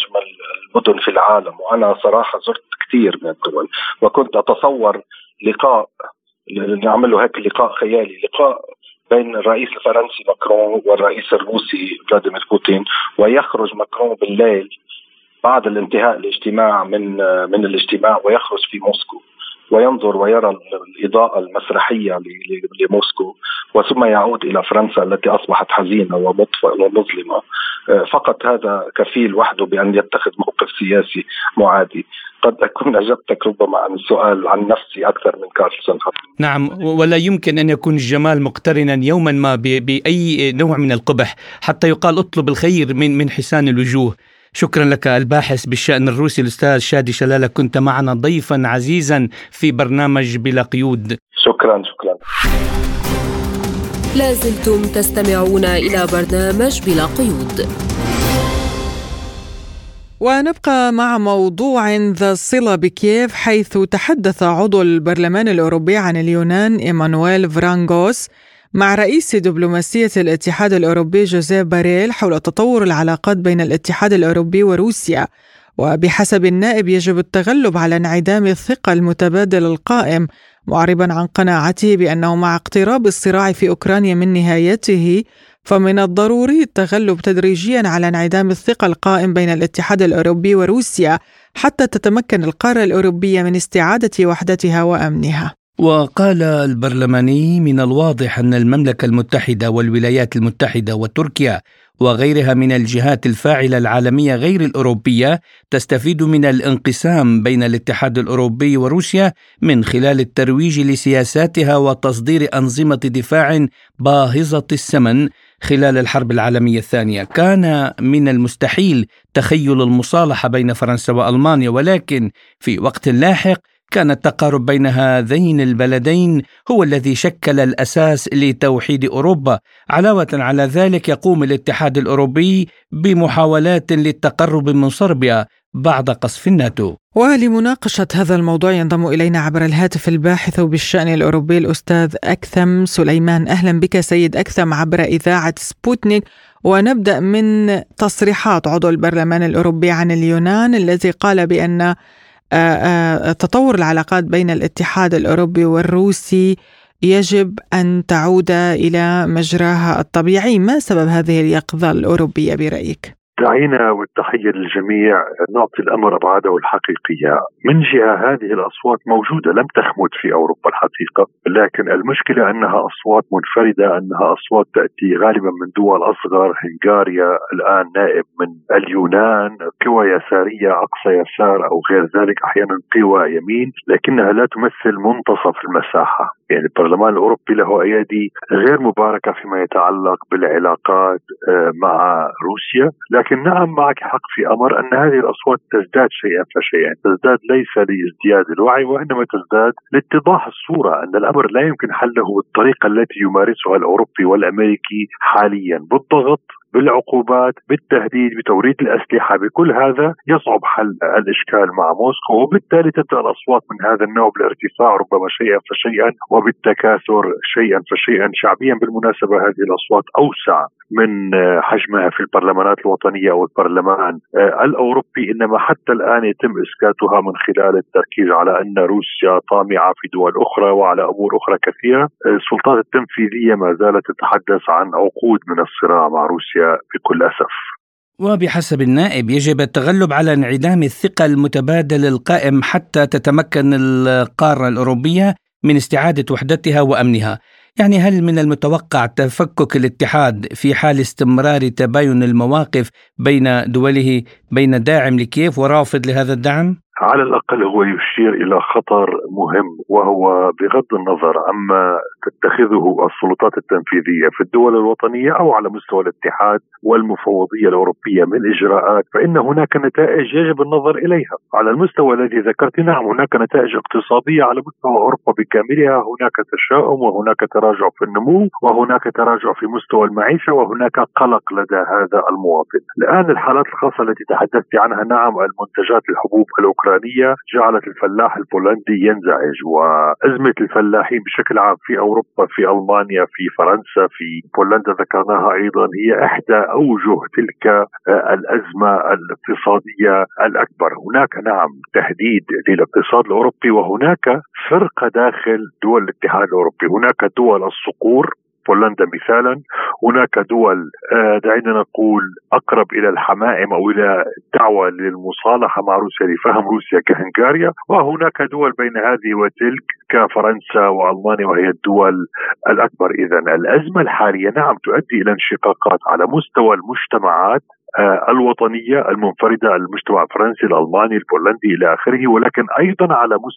المدن في العالم، وأنا صراحة زرت كثير من الدول، وكنت أتصور لقاء نعمله هيك لقاء خيالي، لقاء بين الرئيس الفرنسي ماكرون والرئيس الروسي فلاديمير بوتين، ويخرج ماكرون بالليل بعد الانتهاء الاجتماع من الاجتماع ويخرج في موسكو وينظر ويرى الإضاءة المسرحية لموسكو، وثم يعود إلى فرنسا التي أصبحت حزينة ومظلمة. فقط هذا كفيل وحده بأن يتخذ موقف سياسي معادي. قد أكون أجبتك ربما عن السؤال عن نفسي أكثر من كارلسون. نعم، ولا يمكن أن يكون الجمال مقترنا يوما ما بأي نوع من القبح، حتى يقال اطلب الخير من حسان الوجوه. شكرا لك الباحث بالشأن الروسي الأستاذ شادي شلالة، كنت معنا ضيفا عزيزا في برنامج بلا قيود. شكرا. لازلتم تستمعون إلى برنامج بلا قيود. ونبقى مع موضوع ذا الصلة بكييف، حيث تحدث عضو البرلمان الأوروبي عن اليونان إيمانويل فرانغوس مع رئيس دبلوماسية الاتحاد الأوروبي جوزيف باريل حول تطور العلاقات بين الاتحاد الأوروبي وروسيا. وبحسب النائب يجب التغلب على انعدام الثقة المتبادل القائم، معربا عن قناعته بأنه مع اقتراب الصراع في أوكرانيا من نهايته فمن الضروري التغلب تدريجيا على انعدام الثقة القائم بين الاتحاد الأوروبي وروسيا حتى تتمكن القارة الأوروبية من استعادة وحدتها وأمنها. وقال البرلماني: من الواضح أن المملكة المتحدة والولايات المتحدة وتركيا وغيرها من الجهات الفاعلة العالمية غير الأوروبية تستفيد من الانقسام بين الاتحاد الأوروبي وروسيا من خلال الترويج لسياساتها وتصدير أنظمة دفاع باهظة الثمن خلال الحرب العالمية الثانية. كان من المستحيل تخيل المصالحة بين فرنسا وألمانيا، ولكن في وقت لاحق كان التقارب بين هذين البلدين هو الذي شكل الأساس لتوحيد أوروبا. علاوة على ذلك يقوم الاتحاد الأوروبي بمحاولات للتقرب من صربيا بعد قصف الناتو. ولمناقشة هذا الموضوع ينضم إلينا عبر الهاتف الباحث بالشأن الأوروبي الأستاذ أكثم سليمان. أهلا بك سيد أكثم عبر إذاعة سبوتنيك. ونبدأ من تصريحات عضو البرلمان الأوروبي عن اليونان الذي قال بأن تطور العلاقات بين الاتحاد الأوروبي والروسي يجب أن تعود إلى مجراها الطبيعي. ما سبب هذه اليقظة الأوروبية برأيك؟ دعينا والتحية للجميع نعطي الأمر أبعاده الحقيقية. من جهة هذه الأصوات موجودة لم تخمد في أوروبا الحقيقة، لكن المشكلة أنها أصوات منفردة، أنها أصوات تأتي غالبا من دول أصغر، هنغاريا الآن نائب من اليونان، قوى يسارية أقصى يسار أو غير ذلك، أحيانا قوى يمين، لكنها لا تمثل منتصف المساحة. يعني البرلمان الأوروبي له أيادي غير مباركة فيما يتعلق بالعلاقات مع روسيا. لكن نعم معك حق في أمر أن هذه الأصوات تزداد شيئا فشيئا، تزداد ليس لازدياد الوعي وإنما تزداد لاتضاح الصورة أن الأمر لا يمكن حله بالطريقة التي يمارسها الأوروبي والأمريكي حاليا، بالضغط، بالعقوبات، بالتهديد، بتوريد الأسلحة. بكل هذا يصعب حل الإشكال مع موسكو، وبالتالي تبدأ الأصوات من هذا النوع بالارتفاع ربما شيئا فشيئا وبالتكاثر شيئا فشيئا. شعبيا بالمناسبة هذه الأصوات أوسع من حجمها في البرلمانات الوطنية أو البرلمان الأوروبي، إنما حتى الآن يتم إسكاتها من خلال التركيز على أن روسيا طامعة في دول أخرى وعلى أمور أخرى كثيرة. السلطات التنفيذية ما زالت تتحدث عن عقود من الصراع مع روسيا بكل أسف. وبحسب النائب يجب التغلب على انعدام الثقة المتبادل القائم حتى تتمكن القارة الأوروبية من استعادة وحدتها وأمنها. يعني هل من المتوقع تفكك الاتحاد في حال استمرار تباين المواقف بين دوله، بين داعم لكييف ورافض لهذا الدعم؟ على الأقل هو يشير إلى خطر مهم، وهو بغض النظر عما تتخذه السلطات التنفيذية في الدول الوطنية أو على مستوى الاتحاد والمفوضية الأوروبية من إجراءات، فإن هناك نتائج يجب النظر إليها. على المستوى الذي ذكرت نعم هناك نتائج اقتصادية على مستوى أوروبا بكاملها، هناك تشاؤم وهناك تراجع في النمو وهناك تراجع في مستوى المعيشة وهناك قلق لدى هذا المواطن. الآن الحالات الخاصة التي تحدثت عنها، نعم المنتجات الحبوب الأوكرانية جعلت الفلاح البولندي ينزعج، وأزمة الفلاحين بشكل عام في أوروبا، في ألمانيا، في فرنسا، في بولندا ذكرناها أيضا، هي إحدى أوجه تلك الأزمة الاقتصادية الأكبر. هناك نعم تهديد للاقتصاد الأوروبي، وهناك فرقة داخل دول الاتحاد الأوروبي. هناك دول الصقور بولندا مثالا. هناك دول دعينا نقول أقرب إلى الحمائم أو إلى الدعوة للمصالحة مع روسيا لفهم روسيا كهنغاريا، وهناك دول بين هذه وتلك كفرنسا وألمانيا وهي الدول الأكبر. إذن الأزمة الحالية نعم تؤدي إلى انشقاقات على مستوى المجتمعات الوطنية المنفردة، المجتمع الفرنسي الألماني البولندي إلى آخره، ولكن أيضا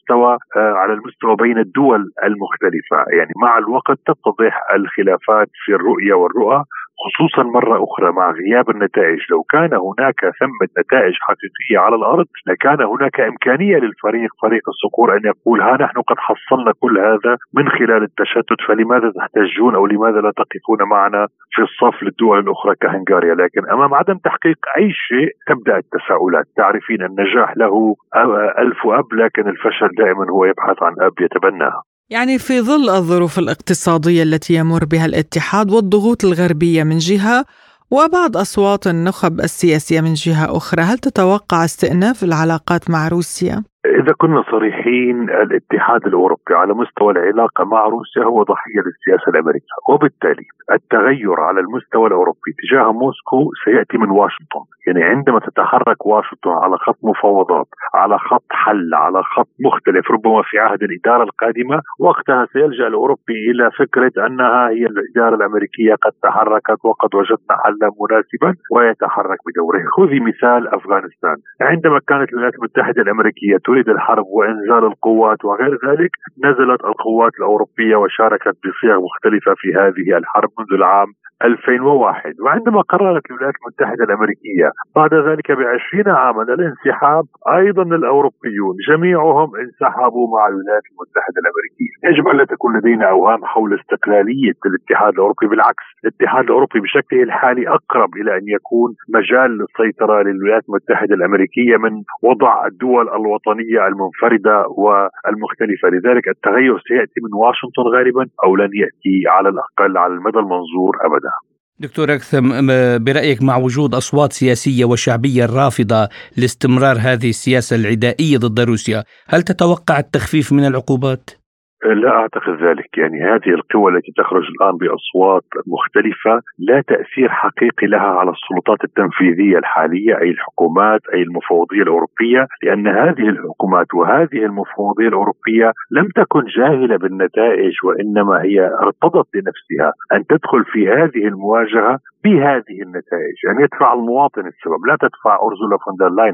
على المستوى بين الدول المختلفة. يعني مع الوقت تتضح الخلافات في الرؤية والرؤى، خصوصا مرة أخرى مع غياب النتائج. لو كان هناك ثمة نتائج حقيقية على الأرض لكان هناك إمكانية فريق الصقور أن يقول ها نحن قد حصلنا كل هذا من خلال التشتت، فلماذا تحتجون أو لماذا لا تقفون معنا في الصف للدول الأخرى كهنغاريا؟ لكن أمام عدم تحقيق أي شيء تبدأ التساؤلات. تعرفين النجاح له 1000 أب، لكن الفشل دائما هو يبحث عن أب يتبناها. يعني في ظل الظروف الاقتصادية التي يمر بها الاتحاد والضغوط الغربية من جهة وبعض أصوات النخب السياسية من جهة أخرى، هل تتوقع استئناف العلاقات مع روسيا؟ إذا كنا صريحين، الاتحاد الأوروبي على مستوى العلاقة مع روسيا هو ضحية للسياسة الأمريكية، وبالتالي التغير على المستوى الأوروبي تجاه موسكو سيأتي من واشنطن. يعني عندما تتحرك واشنطن على خط مفاوضات، على خط حل، على خط مختلف ربما في عهد الإدارة القادمة، وقتها سيلجأ الأوروبي إلى فكرة أنها هي الإدارة الأمريكية قد تحركت وقد وجدنا حلا مناسبا ويتحرك بدوره. خذي مثال أفغانستان، عندما كانت الولايات المتحدة الأمريكية تريد الحرب وإنزال القوات وغير ذلك، نزلت القوات الأوروبية وشاركت بصيغ مختلفة في هذه الحرب منذ العام 2001. وعندما قررت الولايات المتحدة الأمريكية بعد ذلك ب20 عاما الانسحاب، أيضا الأوروبيون جميعهم انسحبوا مع الولايات المتحدة الأمريكية. يجب أن لا تكون لدينا أوهام حول استقلالية الاتحاد الأوروبي، بالعكس الاتحاد الأوروبي بشكله الحالي أقرب إلى أن يكون مجال للسيطرة للولايات المتحدة الأمريكية من وضع الدول الوطنية المنفردة والمختلفة. لذلك التغير سيأتي من واشنطن غالبا، أو لن يأتي على الأقل على المدى المنظور أبدا. دكتور أكثم، برأيك مع وجود أصوات سياسية وشعبية رافضة لاستمرار هذه السياسة العدائية ضد روسيا، هل تتوقع التخفيف من العقوبات؟ لا أعتقد ذلك. يعني هذه القوى التي تخرج الآن بأصوات مختلفة لا تأثير حقيقي لها على السلطات التنفيذية الحالية، أي الحكومات أي المفوضية الأوروبية، لأن هذه الحكومات وهذه المفوضية الأوروبية لم تكن جاهلة بالنتائج، وإنما هي ارتضت لنفسها أن تدخل في هذه المواجهة بهذه النتائج. يعني يدفع المواطن السبب، لا تدفع أرسولا فون دير لاين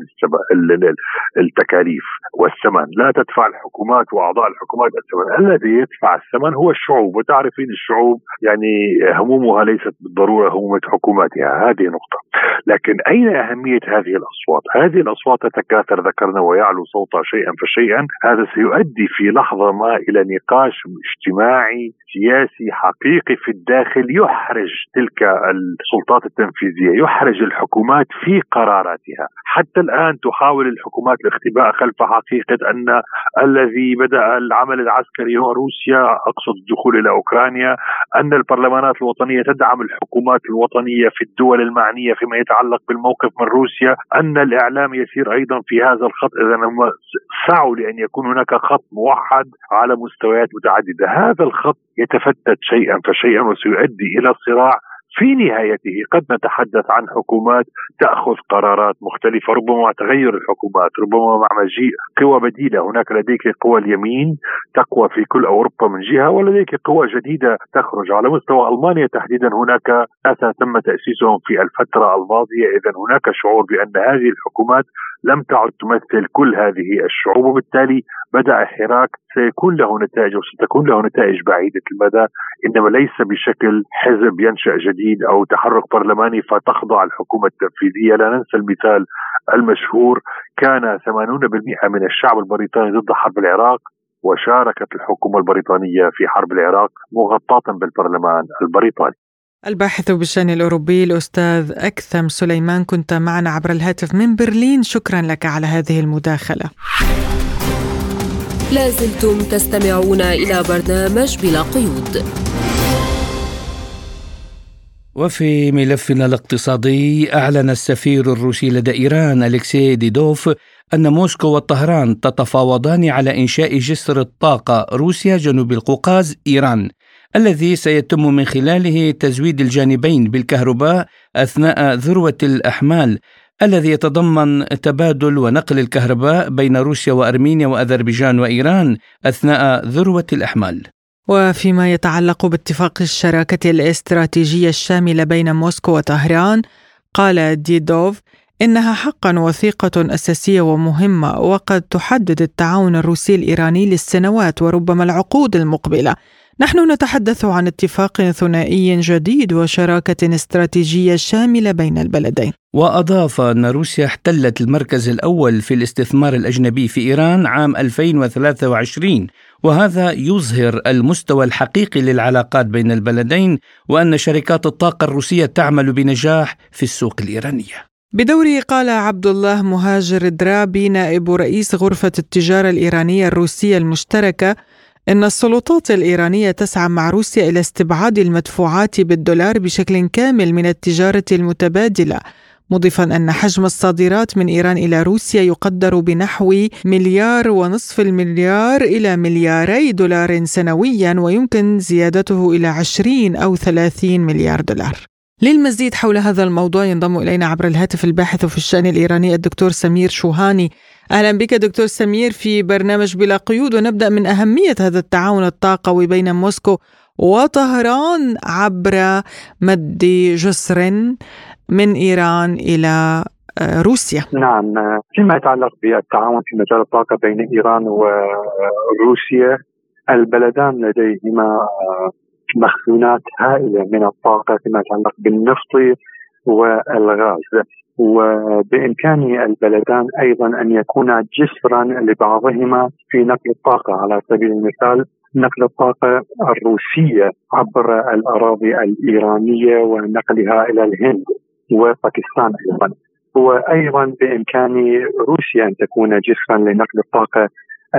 التكاليف والثمن، لا تدفع الحكومات وأعضاء الحكومات الثمن. الذي يدفع الثمن هو الشعوب، وتعرفين الشعوب يعني همومها ليست بالضرورة همومة حكوماتها. هذه نقطة. لكن أين أهمية هذه الأصوات؟ هذه الأصوات تتكاثر ذكرنا ويعلو صوتها شيئا فشيئا. هذا سيؤدي في لحظة ما إلى نقاش اجتماعي سياسي حقيقي في الداخل يحرج تلك السلطات التنفيذية، يحرج الحكومات في قراراتها. حتى الآن تحاول الحكومات الاختباء خلف حقيقة أن الذي بدأ العمل العسكري هو روسيا، أقصد الدخول إلى أوكرانيا، أن البرلمانات الوطنية تدعم الحكومات الوطنية في الدول المعنية فيما يتعلق بالموقف من روسيا، أن الإعلام يسير أيضا في هذا الخط. إذن هم سعوا لأن يكون هناك خط موحد على مستويات متعددة. هذا الخط يتفتت شيئا فشيئا وسيؤدي إلى صراع في نهايته. قد نتحدث عن حكومات تأخذ قرارات مختلفة، ربما مع تغير الحكومات، ربما مع مجيء قوى بديلة. هناك لديك قوى اليمين تقوى في كل أوروبا من جهة، ولديك قوى جديدة تخرج. على مستوى ألمانيا تحديدا هناك تم تأسيسهم في الفترة الماضية. إذن هناك شعور بأن هذه الحكومات لم تعد تمثل كل هذه الشعوب، وبالتالي بدأ حراك سيكون له نتائج وستكون له نتائج بعيدة المدى، إنما ليس بشكل حزب ينشأ جديد أو تحرك برلماني فتخضع الحكومة التنفيذية. لا ننسى المثال المشهور، كان 80% من الشعب البريطاني ضد حرب العراق، وشاركت الحكومة البريطانية في حرب العراق مغطاة بالبرلمان البريطاني. الباحث بالشأن الأوروبي الأستاذ أكثم سليمان، كنت معنا عبر الهاتف من برلين. شكرا لك على هذه المداخلة. لازلتم تستمعون إلى برنامج بلا قيود. وفي ملفنا الاقتصادي، أعلن السفير الروسي لدى إيران أليكسي ديدوف أن موسكو وطهران تتفاوضان على إنشاء جسر الطاقة روسيا جنوب القوقاز إيران الذي سيتم من خلاله تزويد الجانبين بالكهرباء أثناء ذروة الأحمال، الذي يتضمن تبادل ونقل الكهرباء بين روسيا وأرمينيا وأذربيجان وإيران أثناء ذروة الأحمال. وفيما يتعلق باتفاق الشراكة الاستراتيجية الشاملة بين موسكو وطهران، قال ديدوف إنها حقا وثيقة أساسية ومهمة، وقد تحدد التعاون الروسي الإيراني للسنوات وربما العقود المقبلة. نحن نتحدث عن اتفاق ثنائي جديد وشراكة استراتيجية شاملة بين البلدين. وأضاف أن روسيا احتلت المركز الأول في الاستثمار الأجنبي في إيران عام 2023، وهذا يظهر المستوى الحقيقي للعلاقات بين البلدين، وأن شركات الطاقة الروسية تعمل بنجاح في السوق الإيرانية. بدوره قال عبد الله مهاجر درابي نائب رئيس غرفة التجارة الإيرانية الروسية المشتركة إن السلطات الإيرانية تسعى مع روسيا إلى استبعاد المدفوعات بالدولار بشكل كامل من التجارة المتبادلة، مضيفا أن حجم الصادرات من إيران إلى روسيا يقدر بنحو 1.5 مليار إلى 2 مليار دولار سنويا، ويمكن زيادته إلى 20 أو 30 مليار دولار. للمزيد حول هذا الموضوع ينضم إلينا عبر الهاتف الباحث في الشأن الإيراني الدكتور سمير شوهاني. أهلا بك دكتور سمير في برنامج بلا قيود، ونبدأ من أهمية هذا التعاون الطاقوي بين موسكو وطهران عبر مد جسر من إيران إلى روسيا. نعم، فيما يتعلق بالتعاون في مجال الطاقة بين إيران وروسيا، البلدان لديهما مخزونات هائلة من الطاقة فيما يتعلق بالنفط والغاز، وبإمكان البلدان أيضا أن يكون جسرا لبعضهما في نقل الطاقة. على سبيل المثال نقل الطاقة الروسية عبر الأراضي الإيرانية ونقلها إلى الهند وباكستان أيضا، وأيضا بإمكان روسيا أن تكون جسرا لنقل الطاقة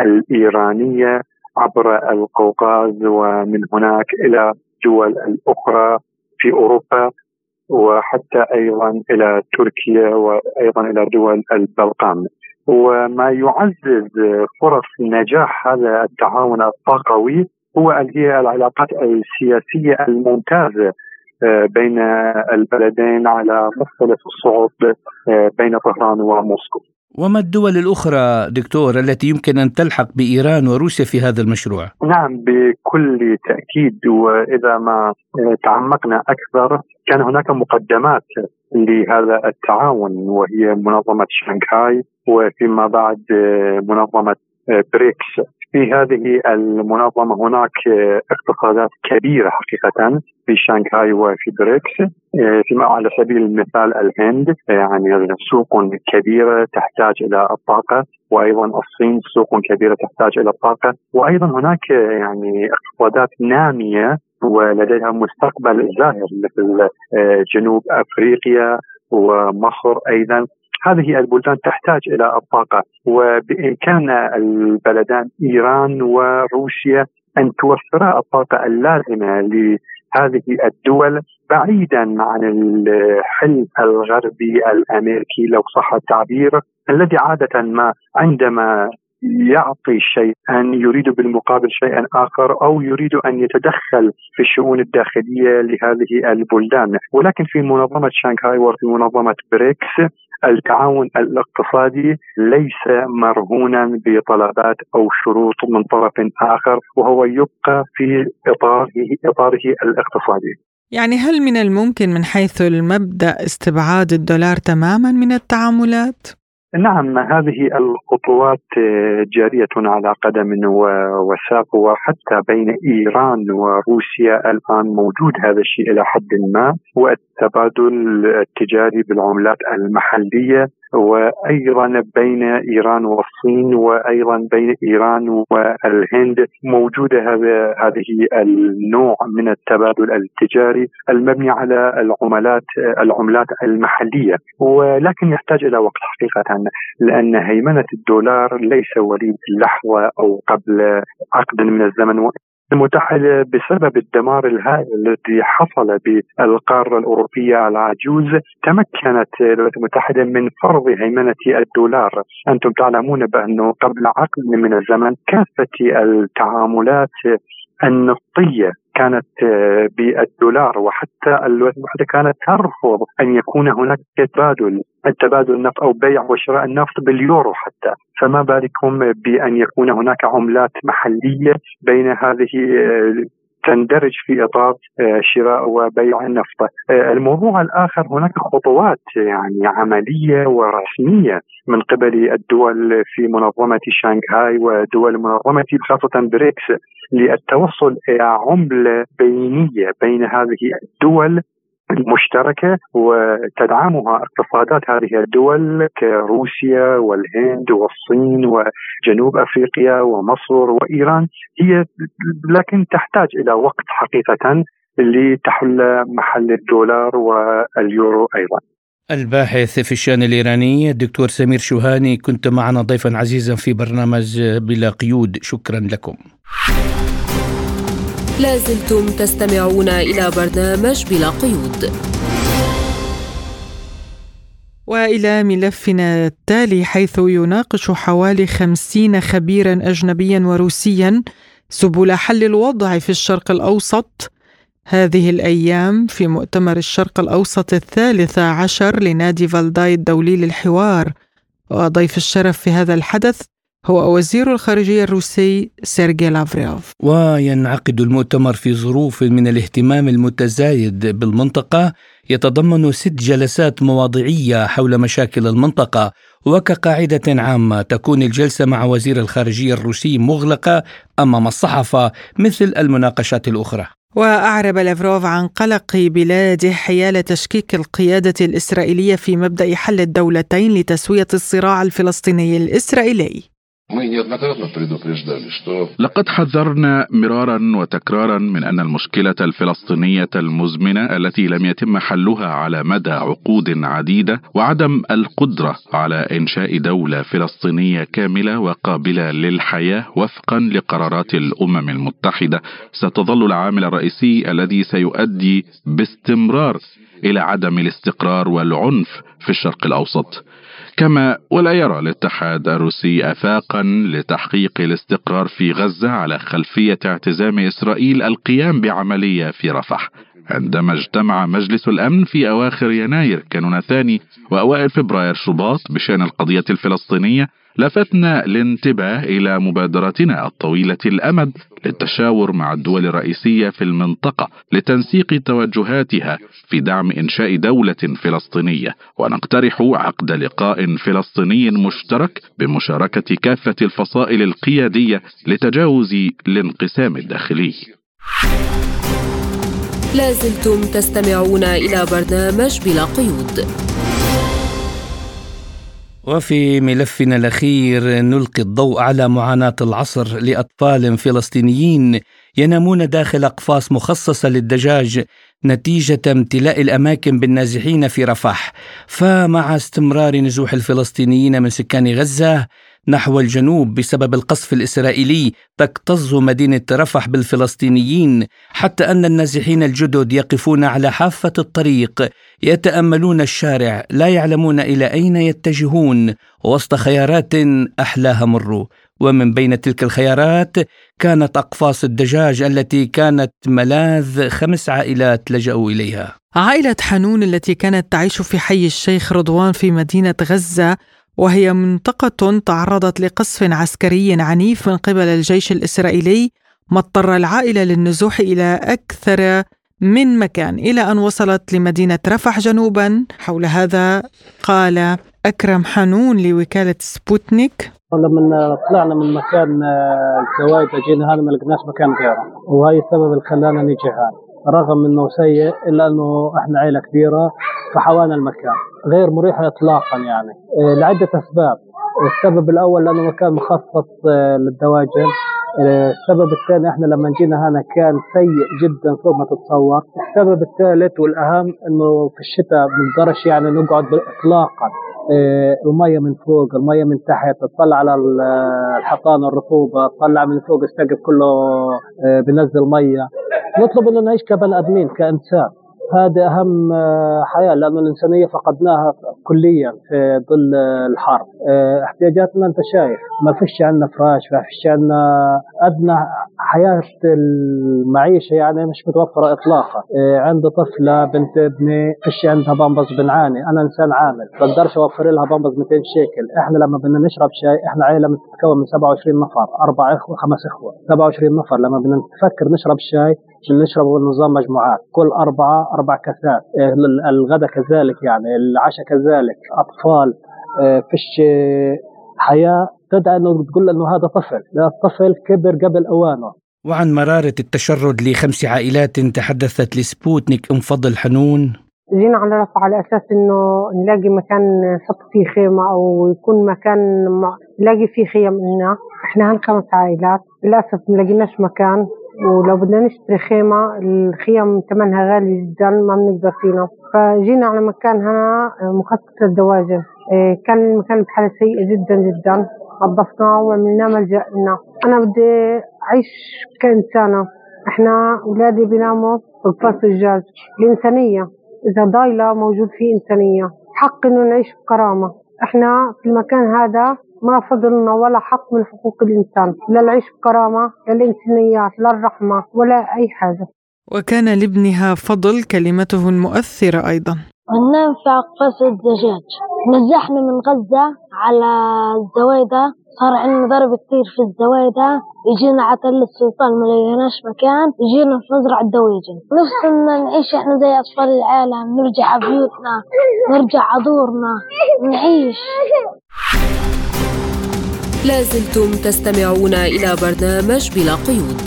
الإيرانية عبر القوقاز ومن هناك إلى دول الأخرى في أوروبا، وحتى أيضا إلى تركيا وأيضا إلى دول البلقان. وما يعزز فرص نجاح هذا التعاون الطاقوي هي العلاقات السياسية الممتازة بين البلدين على مختلف الصعود بين طهران وموسكو. وما الدول الأخرى دكتور التي يمكن أن تلحق بإيران وروسيا في هذا المشروع؟ نعم بكل تأكيد، وإذا ما تعمقنا أكثر كان هناك مقدمات لهذا التعاون، وهي منظمة شانغهاي وفيما بعد منظمة بريكس. في هذه المنظمة هناك اقتصادات كبيرة حقيقة في شانغهاي وفي بريكس. فيما على سبيل المثال الهند يعني سوق كبيرة تحتاج إلى الطاقة، وأيضا الصين سوق كبيرة تحتاج إلى الطاقة، وأيضا هناك يعني اقتصادات نامية ولديها مستقبل زاهر مثل جنوب أفريقيا ومصر أيضا. هذه البلدان تحتاج إلى الطاقة، وبإمكان البلدان إيران وروسيا أن توفر الطاقة اللازمة لهذه الدول بعيدا عن الحلم الغربي الأمريكي لو صح التعبير، الذي عادة ما عندما يعطي شيئا يريد بالمقابل شيئا آخر، أو يريد أن يتدخل في الشؤون الداخلية لهذه البلدان. ولكن في منظمة شانغهاي وفي منظمة بريكس التعاون الاقتصادي ليس مرهونا بطلبات أو شروط من طرف آخر، وهو يبقى في إطاره الاقتصادي. يعني هل من الممكن من حيث المبدأ استبعاد الدولار تماما من التعاملات؟ نعم، هذه الخطوات جارية على قدم وساق، وحتى بين إيران وروسيا الآن موجود هذا الشيء إلى حد ما، والتبادل التجاري بالعملات المحلية، وأيضا بين إيران والصين، وأيضا بين إيران والهند موجودة هذه النوع من التبادل التجاري المبني على العملات المحلية. ولكن يحتاج إلى وقت حقيقة، لأن هيمنة الدولار ليس وليد لحظة أو قبل عقد من الزمن. المتحدة بسبب الدمار الهائل الذي حصل بالقارة الأوروبية العجوز تمكنت الولايات المتحدة من فرض هيمنة الدولار. أنتم تعلمون بأنه قبل عقد من الزمن كافة التعاملات النفطية كانت بالدولار، وحتى الولايات المتحدة كانت ترفض أن يكون هناك التبادل النفط أو بيع وشراء النفط باليورو حتى، فما بالكم بأن يكون هناك عملات محلية بين هذه تندرج في إطار شراء وبيع النفط. الموضوع الآخر، هناك خطوات يعني عملية ورسمية من قبل الدول في منظمة شانغهاي ودول منظمة خاصة بريكس للتوصل إلى عملة بينية بين هذه الدول المشتركة وتدعمها اقتصادات هذه الدول كروسيا والهند والصين وجنوب أفريقيا ومصر وإيران، هي لكن تحتاج إلى وقت حقيقة لتحل محل الدولار واليورو أيضا. الباحث في الشأن الإيراني الدكتور سمير شوهاني، كنت معنا ضيفا عزيزا في برنامج بلا قيود، شكرا لكم. لازلتم تستمعون إلى برنامج بلا قيود. وإلى ملفنا التالي، حيث يناقش حوالي 50 خبيرا أجنبيا وروسيا سبل حل الوضع في الشرق الأوسط هذه الأيام في مؤتمر الشرق الأوسط 13 لنادي فالداي الدولي للحوار. وضيف الشرف في هذا الحدث هو وزير الخارجية الروسي سيرجي لافروف. وينعقد المؤتمر في ظروف من الاهتمام المتزايد بالمنطقة، يتضمن 6 جلسات مواضيعية حول مشاكل المنطقة، وكقاعدة عامة تكون الجلسة مع وزير الخارجية الروسي مغلقة أمام الصحافة مثل المناقشات الأخرى. وأعرب لافروف عن قلق بلاده حيال تشكيك القيادة الإسرائيلية في مبدأ حل الدولتين لتسوية الصراع الفلسطيني الإسرائيلي. لقد حذرنا مرارا وتكرارا من أن المشكلة الفلسطينية المزمنة التي لم يتم حلها على مدى عقود عديدة وعدم القدرة على إنشاء دولة فلسطينية كاملة وقابلة للحياة وفقا لقرارات الأمم المتحدة ستظل العامل الرئيسي الذي سيؤدي باستمرار إلى عدم الاستقرار والعنف في الشرق الأوسط. كما ولا يرى الاتحاد الروسي آفاقا لتحقيق الاستقرار في غزة على خلفية اعتزام إسرائيل القيام بعملية في رفح. عندما اجتمع مجلس الأمن في أواخر يناير كانون الثاني وأوائل فبراير شباط بشأن القضية الفلسطينية، لفتنا الانتباه إلى مبادرتنا الطويلة الأمد للتشاور مع الدول الرئيسية في المنطقة لتنسيق توجهاتها في دعم إنشاء دولة فلسطينية، ونقترح عقد لقاء فلسطيني مشترك بمشاركة كافة الفصائل القيادية لتجاوز الانقسام الداخلي. لازلتم تستمعون إلى برنامج بلا قيود. وفي ملفنا الأخير نلقي الضوء على معاناة العصر لأطفال فلسطينيين ينامون داخل أقفاص مخصصة للدجاج نتيجة امتلاء الأماكن بالنازحين في رفح. فمع استمرار نزوح الفلسطينيين من سكان غزة نحو الجنوب بسبب القصف الإسرائيلي، تكتظ مدينة رفح بالفلسطينيين، حتى أن النازحين الجدد يقفون على حافة الطريق يتأملون الشارع، لا يعلمون إلى أين يتجهون وسط خيارات أحلاها مر. ومن بين تلك الخيارات كانت أقفاص الدجاج التي كانت ملاذ 5 عائلات لجأوا إليها. عائلة حنون التي كانت تعيش في حي الشيخ رضوان في مدينة غزة، وهي منطقة تعرضت لقصف عسكري عنيف من قبل الجيش الإسرائيلي، ما اضطر العائلة للنزوح إلى أكثر من مكان إلى أن وصلت لمدينة رفح جنوبا. حول هذا قال أكرم حنون لوكالة سبوتنيك: لما طلعنا من مكان الزواج جينا هنا ما لقناش مكان غيره، وهي السبب اللي خلانا نيجي هنا، رغم انه سيء الا انه احنا عائله كبيره فحوانا المكان غير مريح اطلاقا يعني لعده اسباب. السبب الاول لانه مكان مخصص للدواجن. السبب الثاني احنا لما جينا هنا كان سيء جدا فوق ما تتصور. السبب الثالث والاهم انه في الشتاء ما بنقدرش يعني نقعد اطلاقا، المية من فوق المية من تحت، تطلع على الحيطان الرطوبة، تطلع من فوق السقف كله بنزل مية. نطلب انه نعيش كبني ادمين كإنسان، هذا أهم حياة، لأن الإنسانية فقدناها كليا في ظل الحرب. احتياجاتنا أنت شايف، ما فيش عندنا فراش، ما فيش عندنا أدنى حياة المعيشة يعني مش متوفرة إطلاقا. عندي طفلة بنت ابني فيش عندها بامبز، بنعاني. أنا إنسان عامل بقدرش أوفر لها بامبز 200 شيكل. إحنا لما بدنا نشرب شاي، إحنا عائلة متكون من 27 نفر، 4 إخوة 5 إخوة، 27 نفر. لما بدنا نفكر نشرب شاي نشربه بنظام مجموعات، كل 4 كاسات. الغداء كذلك، يعني العشاء كذلك. أطفال فيش حياة تدعي أنه تقول أنه هذا طفل، لا، الطفل كبر قبل أوانه. وعن مرارة التشرد ل5 عائلات تحدثت لسبوتنيك أم فضل حنون. جينا على رفح على أساس إنه نلاقي مكان نحط فيه خيمة، أو يكون مكان نلاقي فيه خيم. إحنا هن 5 عائلات، للأسف ملاقيناش مكان، ولو بدنا نشتري خيمة الخيم ثمنها غالي جدا، ما بنقدر فينا. فجينا على مكان هنا مخصص للدواجن. كان المكان بحالة سيئة جدا جدا، نظفناه وعملنا ملجأ لنا. أنا بدي أعيش كإنسانة. إحنا أولادي بيناموا في الفصل الجاز. الإنسانية إذا ضايلة موجود فيه إنسانية، حق إنه نعيش بكرامة. إحنا في المكان هذا ما فضلنا ولا حق من حقوق الإنسان، لا العيش بكرامة، لا الإنسانيات، لا الرحمة، ولا أي حاجة. وكان لابنها فضل كلمته المؤثرة أيضا. ننام في أقفاص الدجاج. نزحنا من غزة على الزويدة، صار عندنا ضرب كتير في الزويدة. يجينا عتل السلطان، ما لقيناش مكان، يجينا في مزرعة دواجن. نفسنا نعيش احنا زي أطفال العالم، نرجع بيوتنا، نرجع عدورنا، نعيش. لازلتم تستمعون إلى برنامج بلا قيود.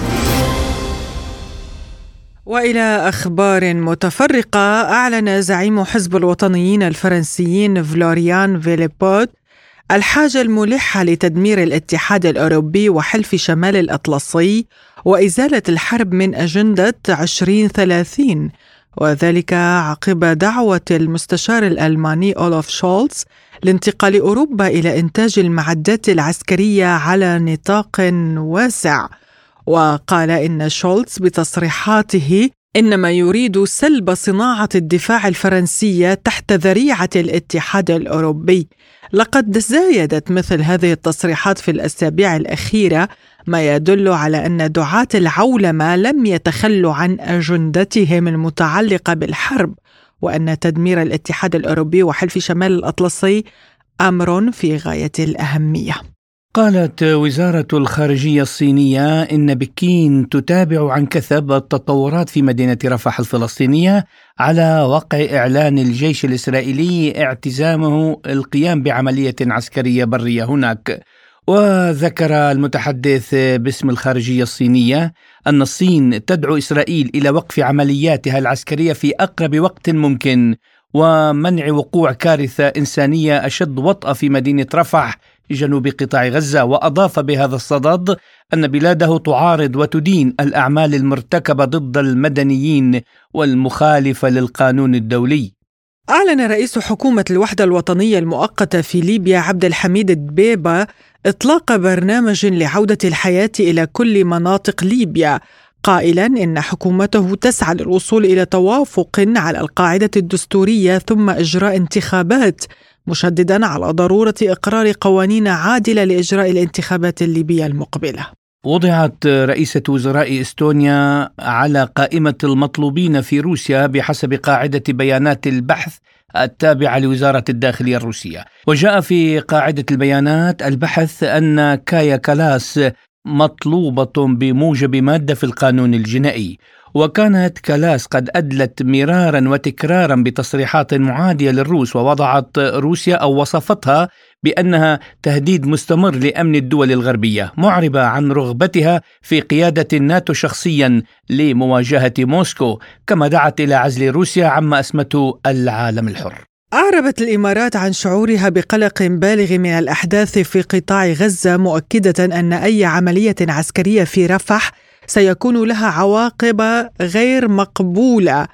وإلى أخبار متفرقة. أعلن زعيم حزب الوطنيين الفرنسيين فلوريان فيليبوت الحاجة الملحة لتدمير الاتحاد الأوروبي وحلف شمال الأطلسي وإزالة الحرب من أجندة 2030، وذلك عقب دعوة المستشار الألماني أولف شولتز لانتقال أوروبا إلى إنتاج المعدات العسكرية على نطاق واسع. وقال إن شولتز بتصريحاته إنما يريد سلب صناعة الدفاع الفرنسية تحت ذريعة الاتحاد الأوروبي. لقد زايدت مثل هذه التصريحات في الأسابيع الأخيرة، ما يدل على أن دعاة العولمة لم يتخلوا عن أجندتهم المتعلقة بالحرب، وأن تدمير الاتحاد الأوروبي وحلف شمال الأطلسي أمر في غاية الأهمية. قالت وزارة الخارجية الصينية إن بكين تتابع عن كثب التطورات في مدينة رفح الفلسطينية على وقع إعلان الجيش الإسرائيلي اعتزامه القيام بعملية عسكرية برية هناك. وذكر المتحدث باسم الخارجية الصينية أن الصين تدعو إسرائيل إلى وقف عملياتها العسكرية في أقرب وقت ممكن ومنع وقوع كارثة إنسانية أشد وطأة في مدينة رفح جنوب قطاع غزة. وأضاف بهذا الصدد أن بلاده تعارض وتدين الأعمال المرتكبة ضد المدنيين والمخالفة للقانون الدولي. أعلن رئيس حكومة الوحدة الوطنية المؤقتة في ليبيا عبد الحميد الدبيبة إطلاق برنامج لعودة الحياة إلى كل مناطق ليبيا، قائلا إن حكومته تسعى للوصول إلى توافق على القاعدة الدستورية ثم إجراء انتخابات، مشددا على ضرورة إقرار قوانين عادلة لإجراء الانتخابات الليبية المقبلة. وضعت رئيسة وزراء إستونيا على قائمة المطلوبين في روسيا بحسب قاعدة بيانات البحث التابعة لوزارة الداخلية الروسية. وجاء في قاعدة البيانات البحث أن كايا كالاس مطلوبة بموجب مادة في القانون الجنائي. وكانت كالاس قد أدلت مرارا وتكرارا بتصريحات معادية للروس، ووضعت روسيا أو وصفتها بأنها تهديد مستمر لأمن الدول الغربية، معربة عن رغبتها في قيادة الناتو شخصيا لمواجهة موسكو، كما دعت إلى عزل روسيا عما أسمته العالم الحر. أعربت الإمارات عن شعورها بقلق بالغ من الأحداث في قطاع غزة، مؤكدة أن أي عملية عسكرية في رفح سيكون لها عواقب غير مقبولة.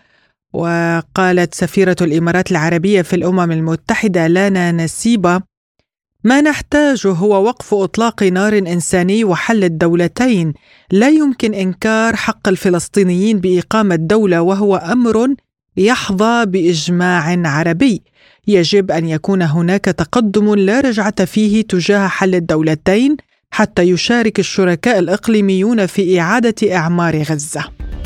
وقالت سفيرة الإمارات العربية في الأمم المتحدة لانا نسيبة: ما نحتاجه هو وقف إطلاق نار إنساني وحل الدولتين. لا يمكن إنكار حق الفلسطينيين بإقامة دولة، وهو أمر يحظى بإجماع عربي. يجب أن يكون هناك تقدم لا رجعة فيه تجاه حل الدولتين حتى يشارك الشركاء الإقليميون في إعادة إعمار غزة.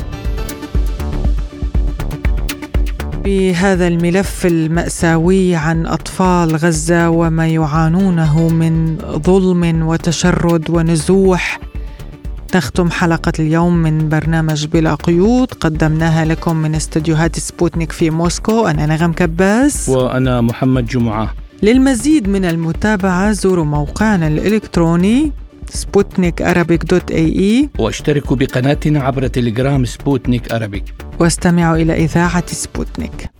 بهذا الملف المأساوي عن أطفال غزة وما يعانونه من ظلم وتشرد ونزوح، نختم حلقة اليوم من برنامج بلا قيود، قدمناها لكم من استديوهات سبوتنيك في موسكو. أنا نغم كباس وأنا محمد جمعة. للمزيد من المتابعة زوروا موقعنا الإلكتروني sputnikarabic.ae واشتركوا بقناتنا عبر تليجرام سبوتنيك أرابيك واستمعوا إلى إذاعة سبوتنيك.